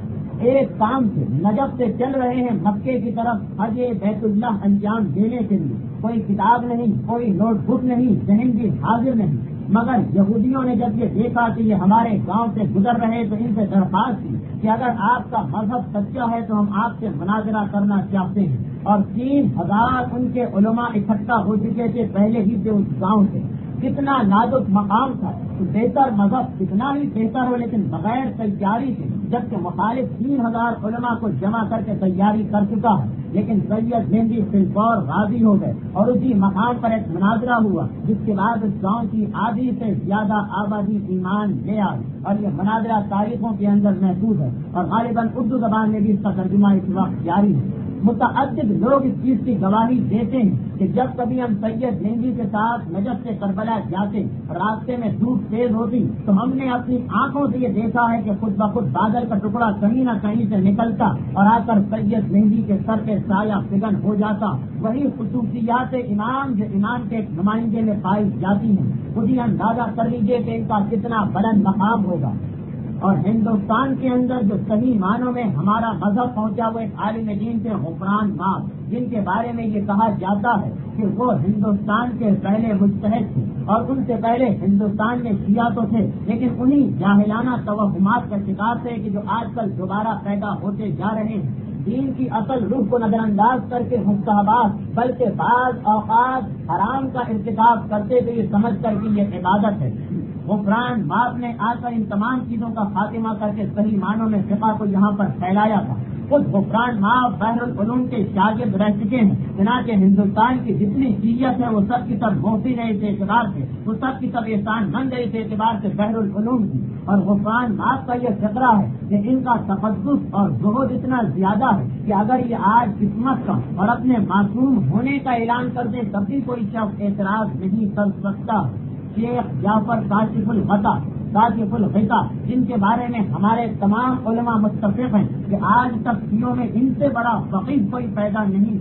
Speaker 1: ایک کام سے نجف سے چل رہے ہیں مکے کی طرف حج بیت اللہ انجام دینے کے لیے، کوئی کتاب نہیں، کوئی نوٹ بک نہیں، ذہن بھی حاضر نہیں، مگر یہودیوں نے جب یہ دیکھا کہ یہ ہمارے گاؤں سے گزر رہے تو ان سے درخواست کی کہ اگر آپ کا مذہب سچا ہے تو ہم آپ سے مناظرہ کرنا چاہتے ہیں، اور تین ہزار ان کے علماء اکٹھا ہو چکے تھے پہلے ہی سے اس گاؤں سے۔ کتنا نازک مقام تھا، بہتر مذہب کتنا ہی بہتر ہو لیکن بغیر تیاری سے، جبکہ مخالف تین ہزار علماء کو جمع کر کے تیاری کر چکا ہے، لیکن سید مہدی فلفور راضی ہو گئے اور اسی مقام پر ایک مناظرہ ہوا، جس کے بعد اس گاؤں کی آدھی سے زیادہ آبادی ایمان لے آئی، اور یہ مناظرہ تاریخوں کے اندر محفوظ ہے، اور غالباً اردو زبان میں بھی اس کا ترجمہ اس وقت جاری ہے۔ متعدد لوگ اس چیز کی گواہی دیتے ہیں کہ جب کبھی ہم سید مہدی کے ساتھ نجف سے کربلا جاتے، راستے میں دھوپ تیز ہوتی تو ہم نے اپنی آنکھوں سے یہ دیکھا ہے کہ خود بخود بادل کا ٹکڑا کہیں نہ کہیں سے نکلتا اور آ کر سید مہدی کے سر کے سایہ فگن ہو جاتا۔ وہی خصوصیات امام جو امام کے ایک نمائندے میں پائی جاتی ہیں، خود ہی اندازہ کر لیجیے کہ ان کا کتنا بلند مقام ہوگا۔ اور ہندوستان کے اندر جو صحیح معنوں میں ہمارا مذہب پہنچا وہ ایک عالم دین تھے غفران ماف، جن کے بارے میں یہ کہا جاتا ہے کہ وہ ہندوستان کے پہلے مجتہد تھے، اور ان سے پہلے ہندوستان میں شیعہ تو تھے لیکن انہی جاہلانہ توہمات کا شکار تھے کہ جو آج کل دوبارہ پیدا ہوتے جا رہے ہیں۔ دین کی اصل روح کو نظر انداز کر کے مستحبات بلکہ بعض اوقات حرام کا ارتکاب کرتے تھے، یہ سمجھ کر کہ یہ عبادت ہے۔ غفران ماف نے آ کر ان تمام چیزوں کا خاتمہ کر کے صحیح معنوں میں فقہ کو یہاں پر پھیلایا تھا۔ خود غفران ماف بحر العلوم کے شاگرد رہ چکے ہیں، چنانچہ ہندوستان کی جتنی شیعت ہے وہ سب کی سب محسن ہے اس اعتبار سے، وہ سب کی سب احسان مند ہے اس اعتبار سے بحر العلوم کی۔ اور غفران ماف کا یہ فقرہ ہے کہ ان کا تقدس اور زہد اتنا زیادہ ہے کہ اگر یہ آج قسمت کا اور اپنے معصوم ہونے کا اعلان کر دیں تب بھی کوئی شخص اعتراض نہیں کر سکتا۔ شیخ جعفر کاشف الغطا کاشف الغطا جن کے بارے میں ہمارے تمام علماء متفق ہیں کہ آج تک شیعوں میں ان سے بڑا فقیہ کوئی پیدا نہیں ہوا،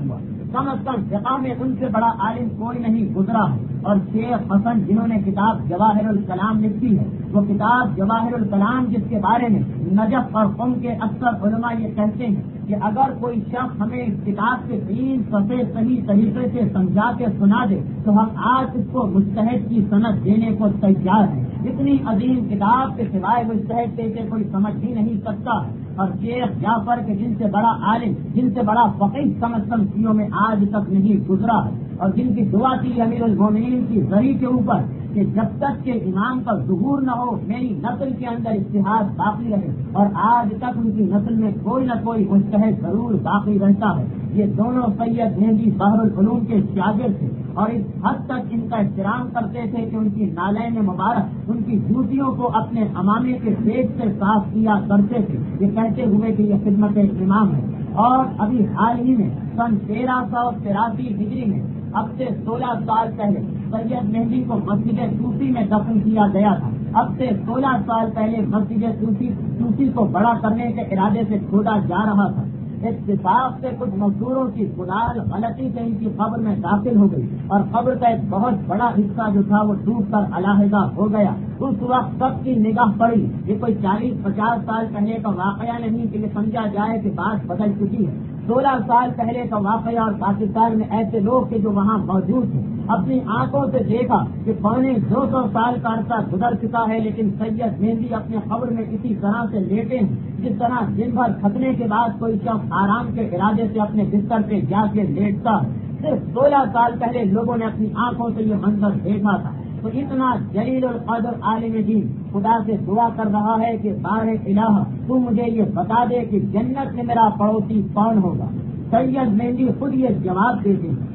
Speaker 1: کم از کم فقہ میں ان سے بڑا عالم کوئی نہیں گزرا ہے. اور شیخ حسن جنہوں نے کتاب جواہر الکلام لکھی ہے، وہ کتاب جواہر الکلام جس کے بارے میں نجف اور قم کے اکثر علماء یہ کہتے ہیں کہ اگر کوئی شخص ہمیں اس کتاب کے تین صفحے صحیح طریقے سے سمجھا کے سنا دے تو ہم آج اس کو مجتہد کی سند دینے کو تیار ہیں. اتنی عظیم کتاب کے سوائے مجتہد کے کوئی سمجھ ہی نہیں سکتا ہے. اور شیخ جعفر کے جن سے بڑا عالم، جن سے بڑا فقیہ کم از کم سیوں میں آج تک نہیں گزرا ہے، اور جن کی دعا تھی امیر المومنین کی زری کے اوپر کہ جب تک کہ امام کا ظہور نہ ہو میری نسل کے اندر اجتہاد باقی رہے، اور آج تک ان کی نسل میں کوئی نہ کوئی مجتہد ضرور باقی رہتا ہے. یہ دونوں سید مہدی بحر العلوم کے شاگرد تھے اور اس حد تک ان کا احترام کرتے تھے کہ ان کی نالین مبارک، ان کی جوتیوں کو اپنے امامے کے پیٹ سے صاف کیا کرتے تھے، یہ کہتے ہوئے کہ یہ خدمت امام ہے. اور ابھی حال ہی میں سن تیرہ سو تراسی ہجری میں اب سے سولہ سال پہلے سید مہدی کو مسجد صوفی میں دفن کیا گیا تھا. اب سے سولہ سال پہلے مسجد صوفی صوفی کو بڑا کرنے کے ارادے سے کھودا جا رہا تھا. اتفاق سے کچھ مزدوروں کی کدال غلطی سے ان کی قبر میں داخل ہو گئی اور قبر کا ایک بہت بڑا حصہ جو تھا وہ ڈوب کر علیحدہ ہو گیا. اس وقت سب کی نگاہ پڑی. یہ کوئی چالیس پچاس سال پہلے کا واقعہ نہیں کہ یہ سمجھا جائے کہ بات بدل چکی ہے. سولہ سال پہلے کا واقعہ، اور پاکستان میں ایسے لوگ تھے جو وہاں موجود تھے. اپنی آنکھوں سے دیکھا کہ پونے دو سو سال کا عرصہ گزر چکا ہے، لیکن سید مہدی اپنے قبر میں اسی طرح سے لیٹے ہیں جس طرح دن بھر تھکنے کے بعد کوئی شخص آرام کے ارادے سے اپنے بستر پہ جا کے لیٹتا ہے. صرف سولہ سال پہلے لوگوں نے اپنی آنکھوں سے یہ منظر دیکھا تھا. تو اتنا جلیل القدر عالم دین خدا سے دعا کر رہا ہے کہ بار الہ تو مجھے یہ بتا دے کہ جنت میں میرا پڑوسی کون ہوگا. سید مہدی خود یہ جواب دیتے ہیں.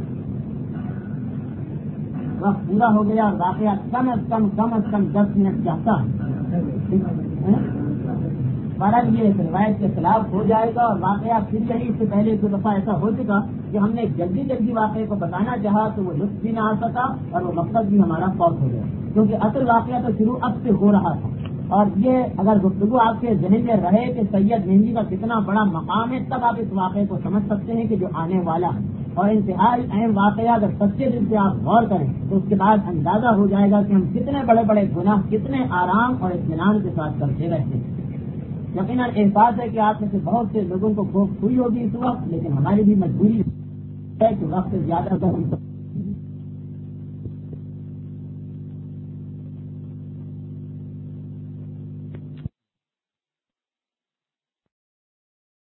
Speaker 1: وقت پورا ہو گیا، واقعہ کم از کم کم از کم دس منٹ چاہتا ہے. برحال یہ روایت کے خلاف ہو جائے گا اور واقعہ پھر یہی اس سے پہلے دو دفعہ ایسا ہو چکا کہ ہم نے جلدی جلدی واقعے کو بتانا چاہا تو وہ لطف بھی نہ آ سکا اور وہ مقصد بھی ہمارا فوت ہو گیا، کیونکہ اصل واقعہ تو شروع اب سے ہو رہا تھا. اور یہ اگر گفتگو آپ کے ذہن میں رہے کہ سید مہدی کا کتنا بڑا مقام ہے، تب آپ اس واقعے کو سمجھ سکتے ہیں کہ جو آنے والا ہے. اور انتہائی اہم واقعہ اگر سچے دل سے آپ غور کریں تو اس کے بعد اندازہ ہو جائے گا کہ ہم کتنے بڑے بڑے گناہ کتنے آرام اور اطمینان کے ساتھ کرتے رہتے ہیں. یقیناً احساس ہے کہ آپ میں سے بہت سے لوگوں کو خوف ہوئی ہوگی اس وقت، لیکن ہماری بھی مجبوری ہے کہ وقت زیادہ تر